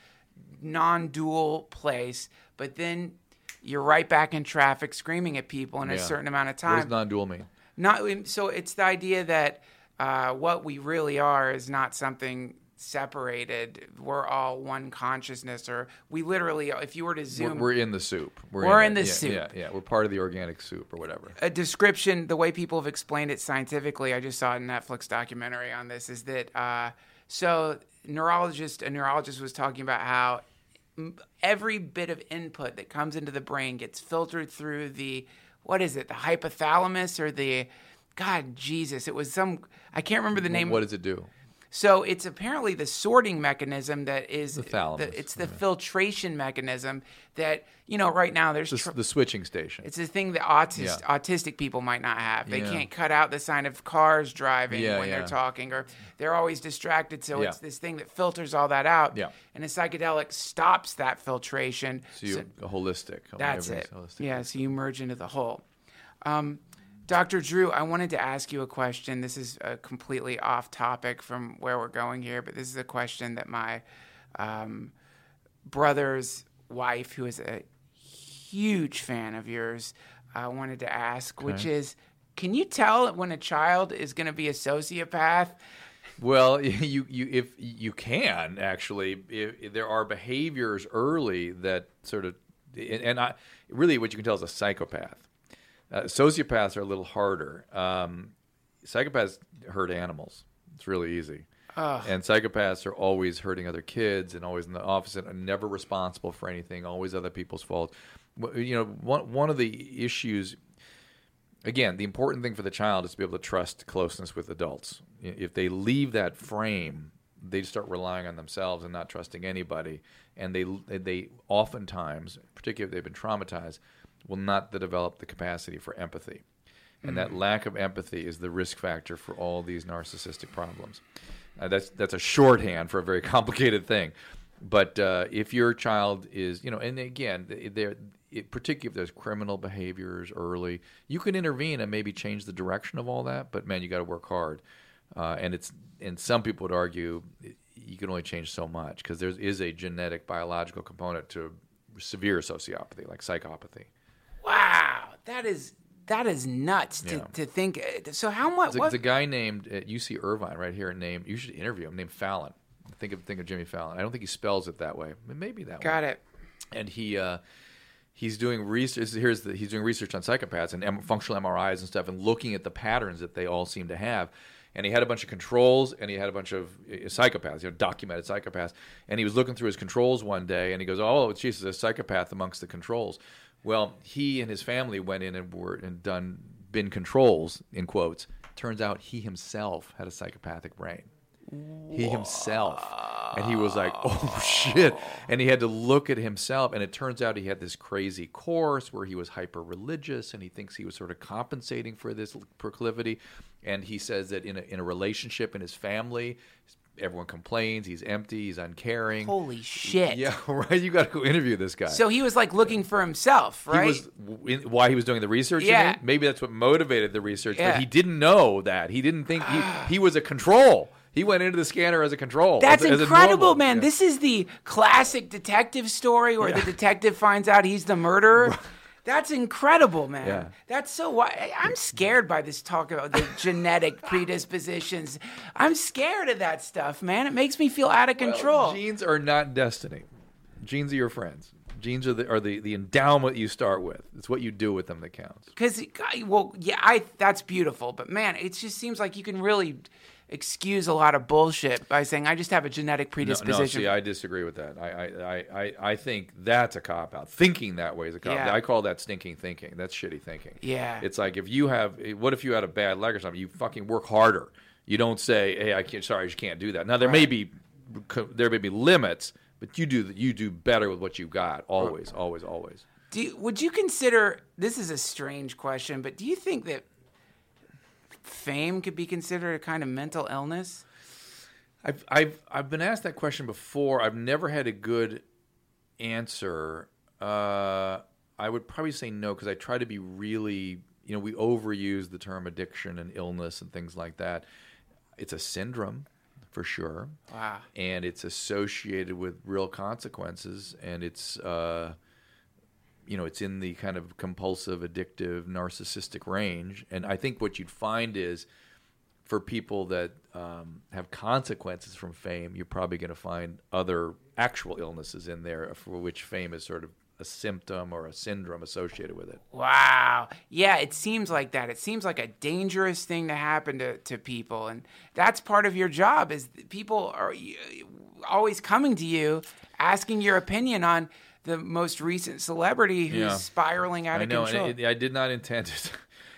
non-dual place, but then you're right back in traffic screaming at people in a Yeah. certain amount of What time. does non-dual mean? Not so it's the idea that uh, what we really are is not something separated. We're all one consciousness, or we literally, if you were to We're, zoom, we're in the soup. We're in it. the yeah, soup. Yeah, yeah. We're part of the organic soup or whatever. a description, the way people have explained it scientifically, I just saw a Netflix documentary on this, is that uh, so neurologist, a neurologist was talking about how m- every bit of input that comes into the brain gets filtered through the, what is it, the hypothalamus or the God, Jesus, it was some, I can't remember the name. What does it do? So it's apparently the sorting mechanism that is The thalamus. The, it's the Yeah. filtration mechanism that, you know, right now there's The, tr- the switching station. it's a thing that autist, Yeah. autistic people might not have. They Yeah. can't cut out the sign of cars driving Yeah, when yeah. they're talking, or they're always distracted. So Yeah. it's this thing that filters all that out. Yeah. And a psychedelic stops that filtration. so you, a holistic. That's it. Everything's holistic. Yeah, so you merge into the whole. Um, Doctor Drew, I wanted to ask you a question. This is uh, completely off topic from where we're going here, but this is a question that my um, brother's wife, who is a huge fan of yours, uh, wanted to ask, which is, can you tell when a child is going to be a sociopath? Well, you you if you can actually, if, there are behaviors early that sort of, and, and I really what you can tell is a psychopath. Uh, sociopaths are a little harder. Um, psychopaths hurt animals. It's really easy. Ugh. And psychopaths are always hurting other kids and always in the office and are never responsible for anything, always other people's fault. Wh- You know, one, one of the issues, again, the important thing for the child is to be able to trust closeness with adults. I- If they leave that frame, they start relying on themselves and not trusting anybody. And they they oftentimes, particularly if they've been traumatized, will not develop the capacity for empathy. And that lack of empathy is the risk factor for all these narcissistic problems. Uh, that's that's a shorthand for a very complicated thing. But uh, if your child is, you know, and again, they're, it, particularly if there's criminal behaviors early, you can intervene and maybe change the direction of all that. But man, you got to work hard. Uh, and it's and some people would argue you can only change so much because there is a genetic biological component to severe sociopathy, like psychopathy. Wow, that is that is nuts to, Yeah. to think. So how much? There's a, What? there's a guy named at U C Irvine right here named, you should interview him, named Fallon. Think of think of Jimmy Fallon. I don't think he spells it that way. It may be that way. Got it. And he uh, he's doing research. Here's the, he's doing research on psychopaths and M- functional M R Is and stuff, and looking at the patterns that they all seem to have. And he had a bunch of controls, and he had a bunch of uh, psychopaths, you know, documented psychopaths. And he was looking through his controls one day, and he goes, "Oh, geez, there's a psychopath amongst the controls." Well, he and his family went in and were and done been controls in quotes. Turns out he himself had a psychopathic brain. He himself. And he was like, oh, shit. And he had to look at himself. And it turns out he had this crazy course where he was hyper-religious, and he thinks he was sort of compensating for this proclivity. And he says that in a, in a relationship in his family, everyone complains. He's empty. He's uncaring. Holy shit. Yeah, right? You got to go interview this guy. So he was like looking for himself, right? He was in, why he was doing the research. Yeah. You mean? Maybe that's what motivated the research, Yeah. but he didn't know that. He didn't think he, he was a control. He went into the scanner as a control. That's as a, as a incredible, normal. man. Yeah. This is the classic detective story where Yeah. the detective finds out he's the murderer. That's incredible, man. Yeah. That's so. Why I'm scared by this talk about the genetic predispositions. I'm scared of that stuff, man. It makes me feel out of control. Well, genes are not destiny. Genes are your friends. Genes are the are the, the endowment you start with. It's what you do with them that counts. Because, well, yeah, I that's beautiful, but man, it just seems like you can really excuse a lot of bullshit by saying I just have a genetic No, predisposition. no, see, I disagree with that. I, I, I, I, I think that's a cop out. Thinking that way is a cop out. Yeah. I call that stinking thinking. That's shitty thinking. Yeah. It's like if you have, what if you had a bad leg or something? You fucking work harder. You don't say, hey, I can't. Sorry, I just can't do that. Now there may be, there may be limits, but you do you do better with what you got. Always, always, always. Do you, would you consider this is a strange question, but do you think that fame could be considered a kind of mental illness? I've I've I've been asked that question before. I've never had a good answer. Uh, I would probably say no because I try to be really, you know, we overuse the term addiction and illness and things like that. It's a syndrome for sure. Wow. And it's associated with real consequences, and it's uh, you know, it's in the kind of compulsive, addictive, narcissistic range. And I think what you'd find is for people that um, have consequences from fame, you're probably going to find other actual illnesses in there for which fame is sort of a symptom or a syndrome associated with it. Wow. Yeah, it seems like that. It seems like a dangerous thing to happen to, to people. And that's part of your job is people are always coming to you asking your opinion on the most recent celebrity who's Yeah. spiraling out I of know, control. and it, I did not intend it.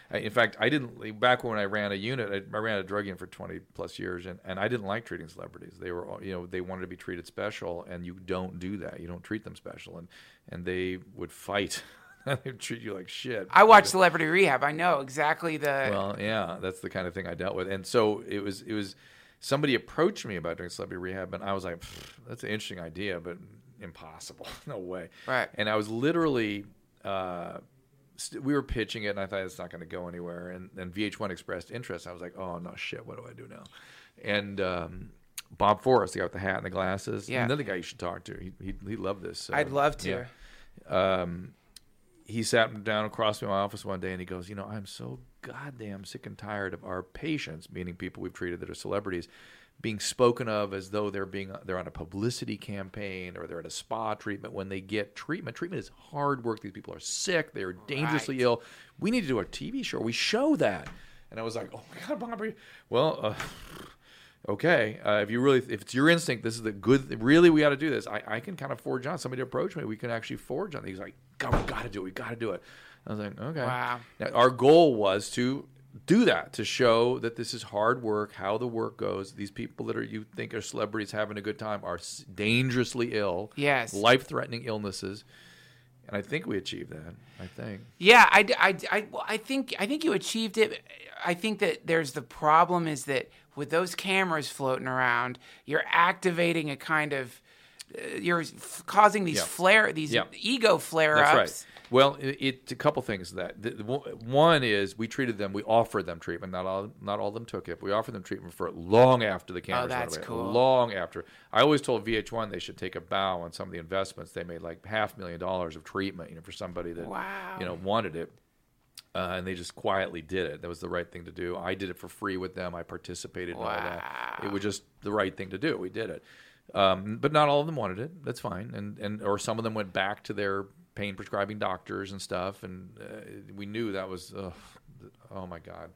I, in fact, I didn't. Back when I ran a unit, I, I ran a drug unit for twenty plus years, and, and I didn't like treating celebrities. They were, you know, they wanted to be treated special, and you don't do that. You don't treat them special, and and they would fight. They would treat you like shit. I watched Celebrity Rehab. I know exactly the. Well, yeah, that's the kind of thing I dealt with, and so it was. It was. Somebody approached me about doing Celebrity Rehab, and I was like, "That's an interesting idea, but impossible. No way." Right. And I was literally. Uh, we were pitching it, and I thought it's not going to go anywhere. And then V H one expressed interest. I was like, oh, no, shit, what do I do now? And um, Bob Forrest, the guy with the hat and the glasses, yeah. another guy you should talk to. He he, he loved this. Uh, I'd love to. Yeah. Um, he sat down across from my office one day, and he goes, you know, I'm so goddamn sick and tired of our patients, meaning people we've treated that are celebrities, being spoken of as though they're being they're on a publicity campaign or they're at a spa treatment when they get treatment. Treatment is hard work. These people are sick. They are dangerously right. ill. We need to do a T V show. We show that. And I was like, oh my God, Bobby. Well, uh, okay. Uh, if you really, if it's your instinct, this is the good. Really, we got to do this. I, I can kind of forge on. Somebody approached me. We can actually forge on. He's like, God, we got to do it. We got to do it. I was like, okay. Wow. Now, our goal was to do that, to show that this is hard work, how the work goes. These people that are you think are celebrities having a good time are dangerously ill, yes, life-threatening illnesses, and I think we achieved that. I think. Yeah, I, I, I, well, I think I think you achieved it. I think that there's the problem is that with those cameras floating around, you're activating a kind of uh, you're f- causing these yeah. flare, these yeah. ego flare-ups. That's right. Well, it, it a couple things to that. The, the, one is we treated them, we offered them treatment. Not all, not all of them took it. But we offered them treatment for long after the cameras oh, that's went away. cool. Long after. I always told V H one they should take a bow on some of the investments. They made like half a million dollars of treatment, you know, for somebody that wow. you know wanted it, uh, and they just quietly did it. That was the right thing to do. I did it for free with them. I participated in wow. all that. It was just the right thing to do. We did it, um, but not all of them wanted it. That's fine, and and or some of them went back to their pain prescribing doctors and stuff, and uh, we knew that was uh, oh my God.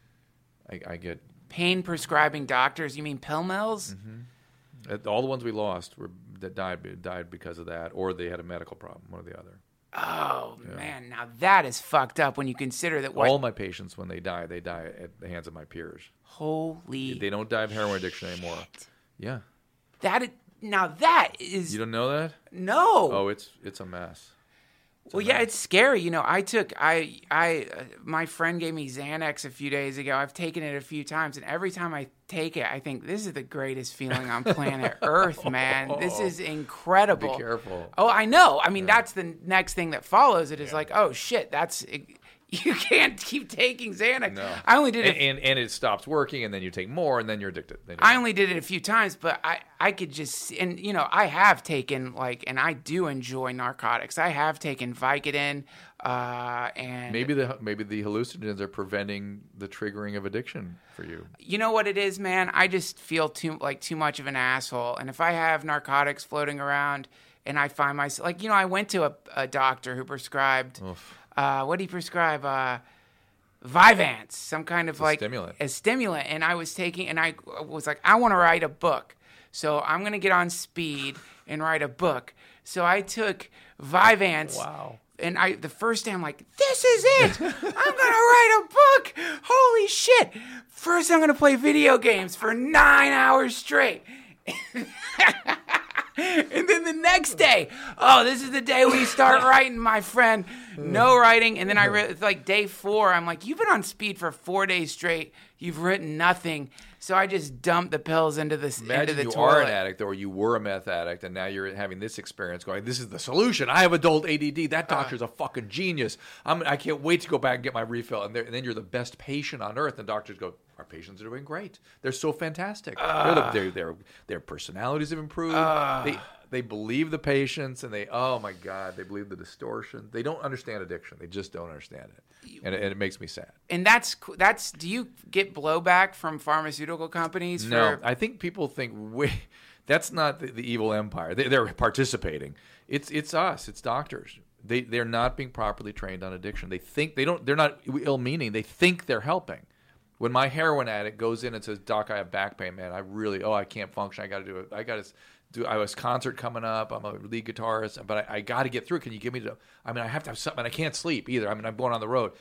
I, I get pain prescribing doctors. You mean pill mills? Mm-hmm. All the ones we lost were that died died because of that, or they had a medical problem, one or the other. Oh yeah. man, now that is fucked up when you consider that. What, all my patients, when they die, they die at the hands of my peers. Holy, they don't die of heroin addiction shit. anymore. Yeah, that is, now that is you don't know that? No. Oh, it's it's a mess. Well, yeah, it's scary. You know, I took I I uh, my friend gave me Xanax a few days ago. I've taken it a few times, and every time I take it, I think this is the greatest feeling on planet Earth, man. This is incredible. Be careful. Oh, I know. I mean, yeah. that's the next thing that follows. It is yeah. like, oh shit, that's. You can't keep taking Xanax. No. I only did it, and, and and it stops working, and then you take more, and then you're addicted. Then you're I only did it a few times, but I, I could just and you know I have taken like and I do enjoy narcotics. I have taken Vicodin, uh, and maybe the maybe the hallucinogens are preventing the triggering of addiction for you. You know what it is, man? I just feel too like too much of an asshole, and if I have narcotics floating around, and I find myself like you know I went to a, a doctor who prescribed. Oof. Uh, what did he prescribe? Uh, Vyvanse, some kind of it's like a stimulant. a stimulant. And I was taking, and I was like, I want to write a book. So I'm going to get on speed and write a book. So I took Vyvanse. Wow. And I, the first day I'm like, this is it. I'm going to write a book. Holy shit. First I'm going to play video games for nine hours straight. And then the next day, oh, this is the day we start writing, my friend. No writing. And then I read, it's like day four, I'm like, you've been on speed for four days straight. You've written nothing. So I just dumped the pills into the Imagine into the you toilet. are an addict, or you were a meth addict, and now you're having this experience going, this is the solution. I have adult A D D. That doctor's uh, a fucking genius. I'm, I can't wait to go back and get my refill. And, and then you're the best patient on earth. And doctors go, our patients are doing great. They're so fantastic. Uh, they're the, they're, they're, their personalities have improved. Uh, they they believe the patients, and they, oh my God, they believe the distortion. They don't understand addiction. They just don't understand it. And it, and it makes me sad. And that's, that's, do you get blowback from pharmaceutical companies? For... No, I think people think, we, that's not the, the evil empire. They, they're participating. It's it's us. It's doctors. They, they're not being properly trained on addiction. They think, they don't, they're not ill-meaning. They think they're helping. When my heroin addict goes in and says, Doc, I have back pain, man. I really, oh, I can't function. I got to do it. I got to do, I was concert coming up. I'm a lead guitarist, but I, I got to get through. Can you give me the, I mean, I have to have something. I can't sleep either. I mean, I'm going on the road.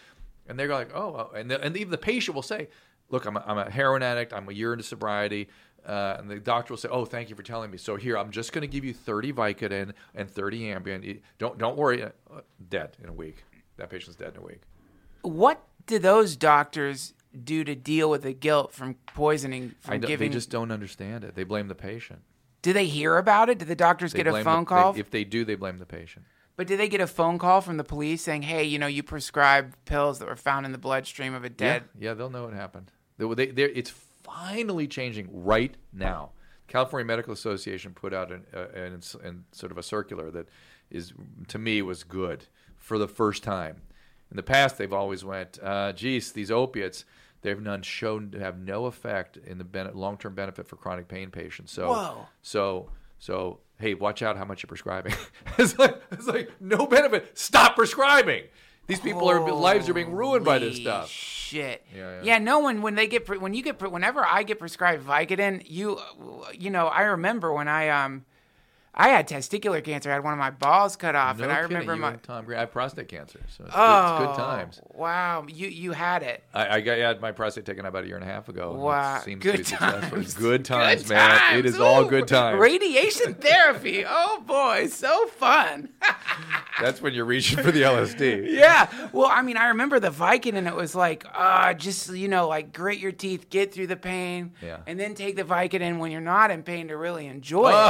And they're like, oh, and the, and even the patient will say, look, I'm a, I'm a heroin addict. I'm a year into sobriety. Uh, and the doctor will say, oh, thank you for telling me. So here, I'm just going to give you thirty Vicodin and thirty Ambien. Don't don't worry. Uh, dead in a week. That patient's dead in a week. What do those doctors do to deal with the guilt from poisoning, from I don't, giving? They just don't understand it. They blame the patient. Do they hear about it? Do the doctors They get a blame phone the, call? They, if they do, they blame the patient. But do they get a phone call from the police saying, hey, you know, you prescribed pills that were found in the bloodstream of a dead? Yeah, yeah they'll know what happened. They, they, they're, it's finally changing right now. California Medical Association put out an, uh, an, an sort of a circular that is, to me, was good for the first time. In the past, they've always went, uh, geez, these opiates, they've none shown to have no effect in the ben- long-term benefit for chronic pain patients. So, Whoa. so, so, hey, watch out how much you're prescribing. it's like, it's like no benefit. Stop prescribing. These people are lives are being ruined by this stuff. Shit. Yeah, yeah. yeah, no one when they get pre- when you get pre- whenever I get prescribed Vicodin, you you know, I remember when I um I had testicular cancer. I had one of my balls cut off, No and I kidding. remember You my and Tom Gray. I have prostate cancer, so it's, oh, good, it's good times. Wow, you you had it. I, I got yeah, my prostate taken about a year and a half ago. and Wow, it seems good to be successful. times. Good times, Good man. times. It is all Ooh, good times. Radiation therapy. Oh boy, so fun. That's when you're reaching for the L S D. Yeah. Well, I mean, I remember the Vicodin, and it was like, uh, just, you know, like grit your teeth, get through the pain, Yeah. and then take the Vicodin when you're not in pain to really enjoy it.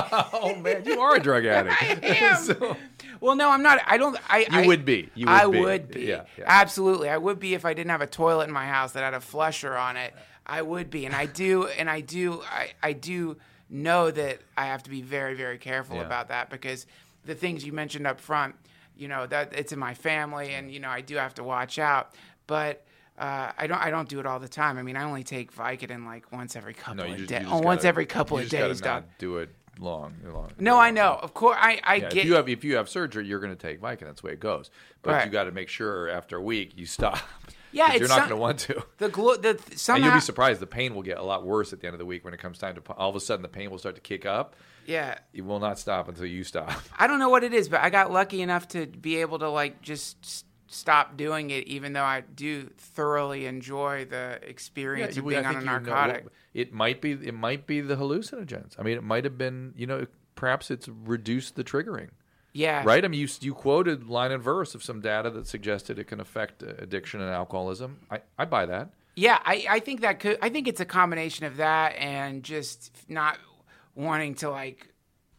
Oh man, you are a drug addict. I am. So, Well, no, I'm not. I don't. I. You I, would be. You would I be. would be. Yeah, yeah. Absolutely. I would be if I didn't have a toilet in my house that had a flusher on it. I would be, and I do, and I do, I, I do know that I have to be very, very careful Yeah. about that because the things you mentioned up front, you know, that it's in my family, and you know, I do have to watch out. But uh, I don't, I don't do it all the time. I mean, I only take Vicodin like once every couple no, you of just, days. you Oh, just once gotta- every couple you of just gotta days, Doc. not do it long, long. No, I know. Of course, I, I Yeah, get. if you have if you have surgery, you're going to take Vicodin. That's the way it goes. But Right. you got to make sure after a week you stop. Yeah, 'Cause it's you're not some- going to want to. the glo- the And somehow. you'll be surprised. The pain will get a lot worse at the end of the week when it comes time to. All of a sudden, the pain will start to kick up. Yeah. It will not stop until you stop. I don't know what it is, but I got lucky enough to be able to like just s- stop doing it, even though I do thoroughly enjoy the experience you- of being I on a think you know- narcotic. it might be. It might be the hallucinogens. I mean, it might have been. You know, perhaps it's reduced the triggering. Yeah. Right? I mean, you you quoted line and verse of some data that suggested it can affect uh, addiction and alcoholism. I, I buy that. Yeah, I, I think that could. I think it's a combination of that and just not wanting to like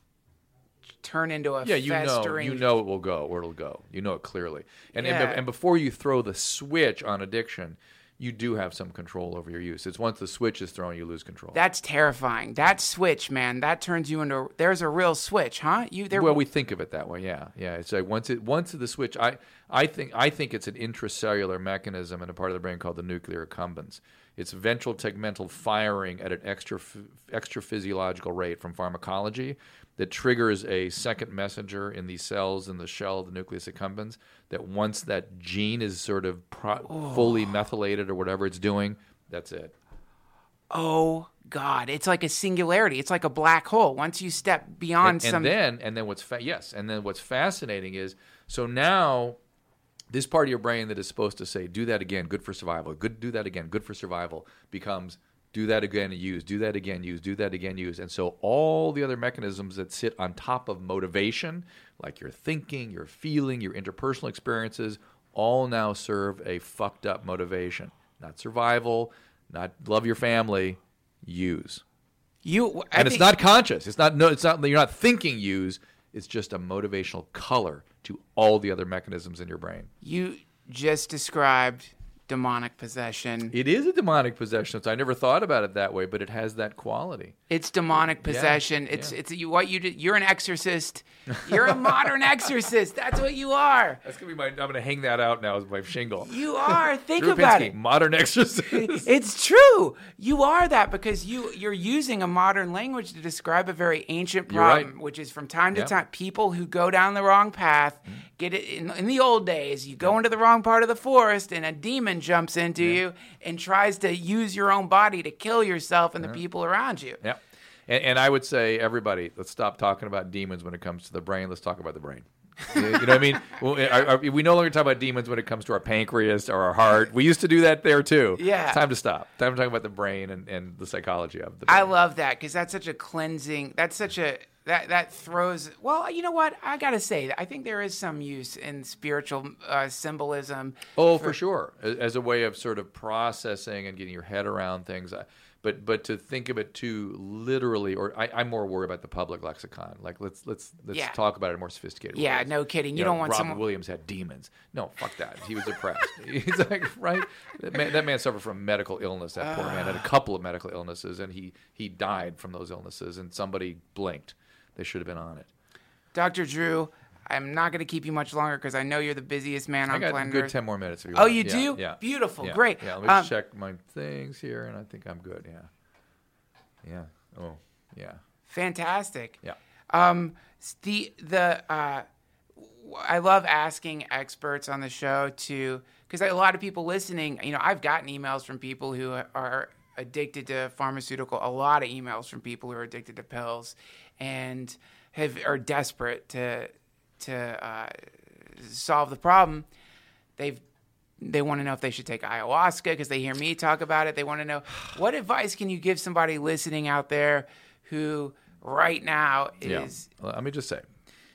turn into a Yeah, you know, festering. you know it will go where it'll go. You know it clearly. And, Yeah. and and before you throw the switch on addiction, you do have some control over your use. It's once the switch is thrown, you lose control. That's terrifying. That switch, man, that turns you into. There's a real switch, huh? You there. Well, we think of it that way. Yeah, yeah. It's like once it once the switch. I I think I think it's an intracellular mechanism in a part of the brain called the nuclear accumbens. It's ventral tegmental firing at an extra extra physiological rate from pharmacology that triggers a second messenger in these cells in the shell of the nucleus accumbens. That once that gene is sort of pro- Oh. fully methylated or whatever it's doing, that's it. Oh God, it's like a singularity. It's like a black hole. Once you step beyond and, some. and then and then what's fa- yes, and then what's fascinating is so now this part of your brain that is supposed to say do that again, good for survival, good do that again, good for survival, becomes do that again, use, do that again, use, do that again, use. And so all the other mechanisms that sit on top of motivation, like your thinking, your feeling, your interpersonal experiences, all now serve a fucked up motivation. Not survival, not love your family, use. You I And it's think- not conscious. It's not no it's not you're not thinking use. It's just a motivational color to all the other mechanisms in your brain. You just described demonic possession. It is a demonic possession. So I never thought about it that way, but it has that quality. It's demonic possession. It's yeah. it's you, what you did. You're an exorcist. You're a modern exorcist. That's what you are. That's gonna be my. I'm gonna hang that out now as my shingle. You are. Think Drew about Pinsky, it. modern exorcist. It's true. You are that because you you're using a modern language to describe a very ancient You're right. problem, which is from time to Yeah. time people who go down the wrong path get it. In, in the old days, you go into the wrong part of the forest, and a demon jumps into you and tries to use your own body to kill yourself and the people around you. Yeah. And, and I would say, everybody, let's stop talking about demons when it comes to the brain. Let's talk about the brain. You know what I mean? Well, our, our, we no longer talk about demons when it comes to our pancreas or our heart. We used to do that there too. Yeah. It's time to stop. Time to talk about the brain and, and the psychology of the brain. I love that because that's such a cleansing. That's such a that that throws. Well, you know what? I gotta say, I think there is some use in spiritual uh, symbolism. Oh, for, for sure, as a way of sort of processing and getting your head around things. But but to think of it too literally, or I, I'm more worried about the public lexicon. Like let's let's let's Yeah. talk about it in more sophisticated Yeah, ways. no kidding. You know, don't want Robin someone. Williams had demons. No, fuck that. He was depressed. He's like, right? That man, that man suffered from medical illness. That poor man had a couple of medical illnesses, and he he died from those illnesses. And somebody blinked. They should have been on it. Doctor Drew, I'm not going to keep you much longer because I know you're the busiest man I on got a planet good Earth. ten more minutes. If you Oh, want. you Yeah, do? Yeah. Beautiful. Yeah. Great. Yeah. Let me Um, just check my things here, and I think I'm good. Yeah. Yeah. Oh, yeah. Fantastic. Yeah. Um, the the uh, I love asking experts on the show to because a lot of people listening. You know, I've gotten emails from people who are addicted to pharmaceutical. A lot of emails from people who are addicted to pills, and have are desperate to to uh, solve the problem. They've They want to know if they should take ayahuasca because they hear me talk about it. They want to know what advice can you give somebody listening out there who right now is. Yeah. Well, let me just say,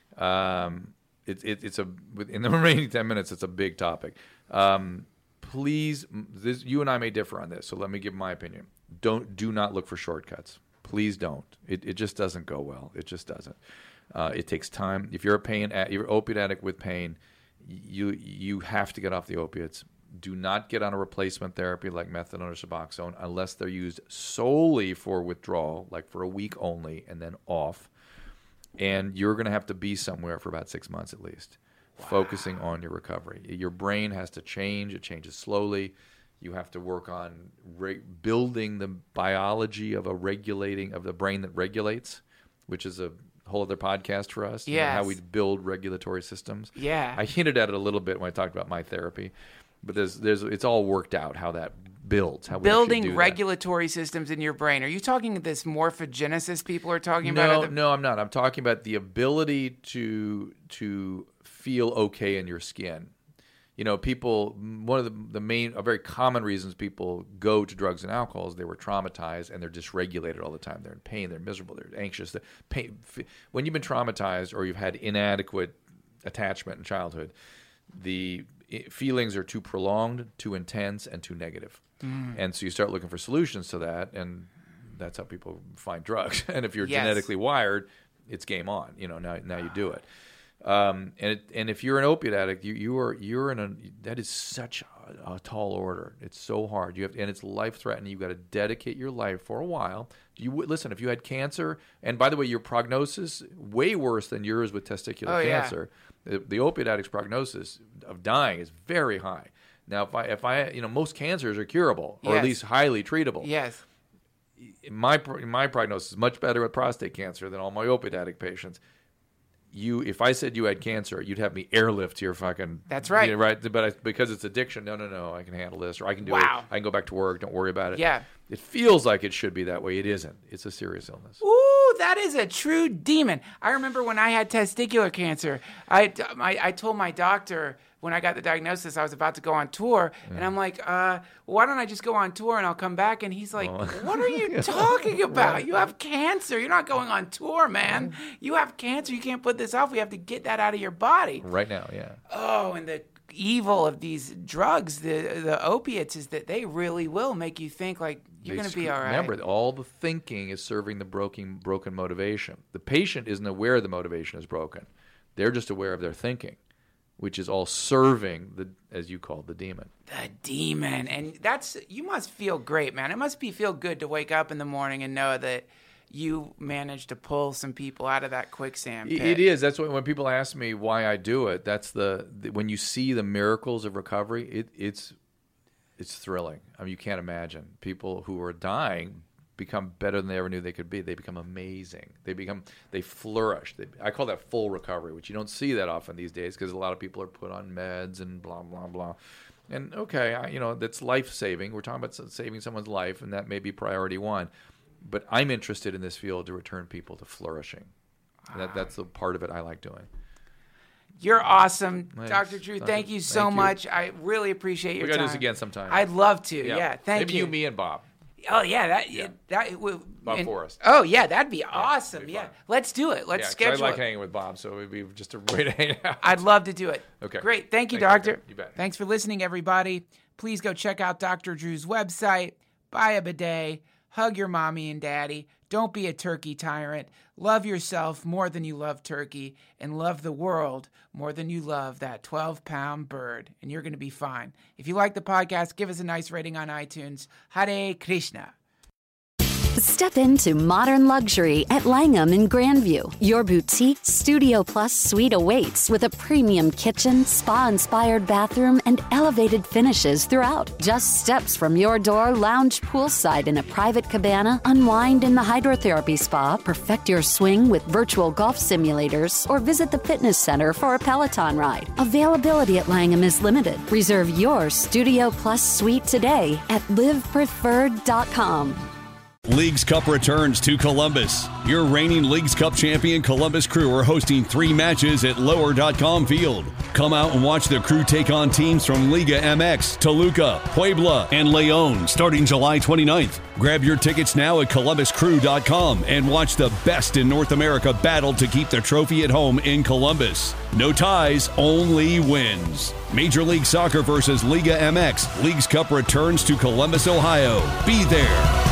um, it, it, it's a in the remaining ten minutes. It's a big topic. Um, please, this, you and I may differ on this, so let me give my opinion. Don't do not look for shortcuts. Please don't. It it just doesn't go well. It just doesn't. Uh, it takes time. If you're a pain, you're an opiate addict with pain. You you have to get off the opiates. Do not get on a replacement therapy like methadone or Suboxone unless they're used solely for withdrawal, like for a week only, and then off. And you're going to have to be somewhere for about six months at least, wow. focusing on your recovery. Your brain has to change. It changes slowly. You have to work on re- building the biology of a regulating of the brain that regulates, which is a whole other podcast for us. Yes. You know, how we build regulatory systems. Yeah. I hinted at it a little bit when I talked about my therapy, but there's there's it's all worked out how that builds. How we building do regulatory that. systems in your brain. Are you talking this morphogenesis people are talking no, about? No, no, I'm not. I'm talking about the ability to to feel okay in your skin. You know, people, one of the, the main, a very common reasons people go to drugs and alcohol is they were traumatized and they're dysregulated all the time. They're in pain, they're miserable, they're anxious. They're pain. When you've been traumatized or you've had inadequate attachment in childhood, the feelings are too prolonged, too intense, and too negative. Mm. And so you start looking for solutions to that, and that's how people find drugs. And if you're yes. genetically wired, it's game on. You know, now now you do it. Um, and it, and if you're an opiate addict, you you are you're in a that is such a, a tall order. It's so hard. You have and it's life threatening. You've got to dedicate your life for a while. You listen. If you had cancer, and by the way, your prognosis way worse than yours with testicular oh, cancer. Yeah. The, the opiate addict's prognosis of dying is very high. Now, if I if I you know most cancers are curable or yes. at least highly treatable. Yes. My my prognosis is much better with prostate cancer than all my opiate addict patients. You, if I said you had cancer, you'd have me airlift to your fucking. That's right, you know, right. But I, because it's addiction, no, no, no. I can handle this, or I can do wow. it. I can go back to work. Don't worry about it. Yeah. It feels like it should be that way. It isn't. It's a serious illness. Ooh, that is a true demon. I remember when I had testicular cancer. I, I, I told my doctor when I got the diagnosis I was about to go on tour, yeah. and I'm like, uh, why don't I just go on tour and I'll come back? And he's like, oh. what are you talking about? Right. You have cancer. You're not going on tour, man. You have cancer. You can't put this off. We have to get that out of your body. Right now, yeah. Oh, and the evil of these drugs, the the opiates, is that they really will make you think like you're going to be all right. Remember, all the thinking is serving the broken, broken motivation. The patient isn't aware the motivation is broken. They're just aware of their thinking, which is all serving the, as you call it, the demon. The demon. And that's, you must feel great, man. It must be feel good to wake up in the morning and know that you managed to pull some people out of that quicksand pit. It is. That's what, when people ask me why I do it, that's the, the when you see the miracles of recovery, it, it's it's thrilling. I mean, you can't imagine. People who are dying become better than they ever knew they could be. They become amazing. They become, they flourish. They, I call that full recovery, which you don't see that often these days because a lot of people are put on meds and blah, blah, blah. And okay, I, you know, that's life-saving. We're talking about saving someone's life, and that may be priority one. But I'm interested in this field to return people to flourishing. That, that's the part of it I like doing. You're awesome, Nice. Doctor Drew. Doctor Thank you so thank you. much. I really appreciate your We gotta time. do this again sometime. I'd love to. Yeah, thank Maybe you. you, me, and Bob. Oh yeah, that Yeah. that it would. Bob and- Forrest. Oh yeah, that'd be awesome. be Yeah, fun. let's do it. Let's Yeah, 'cause schedule I like it. hanging with Bob, so it'd be just a way to hang out. I'd love to do it. Okay. Great. Thank you, Thank you, Doctor. okay. You bet. Thanks for listening, everybody. Please go check out Doctor Drew's website, buy a bidet, hug your mommy and daddy. Don't be a turkey tyrant. Love yourself more than you love turkey, and love the world more than you love that twelve-pound bird, and you're going to be fine. If you like the podcast, give us a nice rating on iTunes. Hare Krishna. Step into modern luxury at Langham in Grandview. Your boutique Studio Plus suite awaits with a premium kitchen, spa-inspired bathroom, and elevated finishes throughout. Just steps from your door, lounge poolside in a private cabana, unwind in the hydrotherapy spa, perfect your swing with virtual golf simulators, or visit the fitness center for a Peloton ride. Availability at Langham is limited. Reserve your Studio Plus suite today at live preferred dot com. Leagues Cup returns to Columbus. Your reigning Leagues Cup champion Columbus Crew are hosting three matches at lower dot com Field. Come out and watch the Crew take on teams from Liga M X, Toluca, Puebla, and León starting July twenty-ninth. Grab your tickets now at columbus crew dot com and watch the best in North America battle to keep the trophy at home in Columbus. No ties, only wins. Major League Soccer versus Liga M X. Leagues Cup returns to Columbus, Ohio. Be there.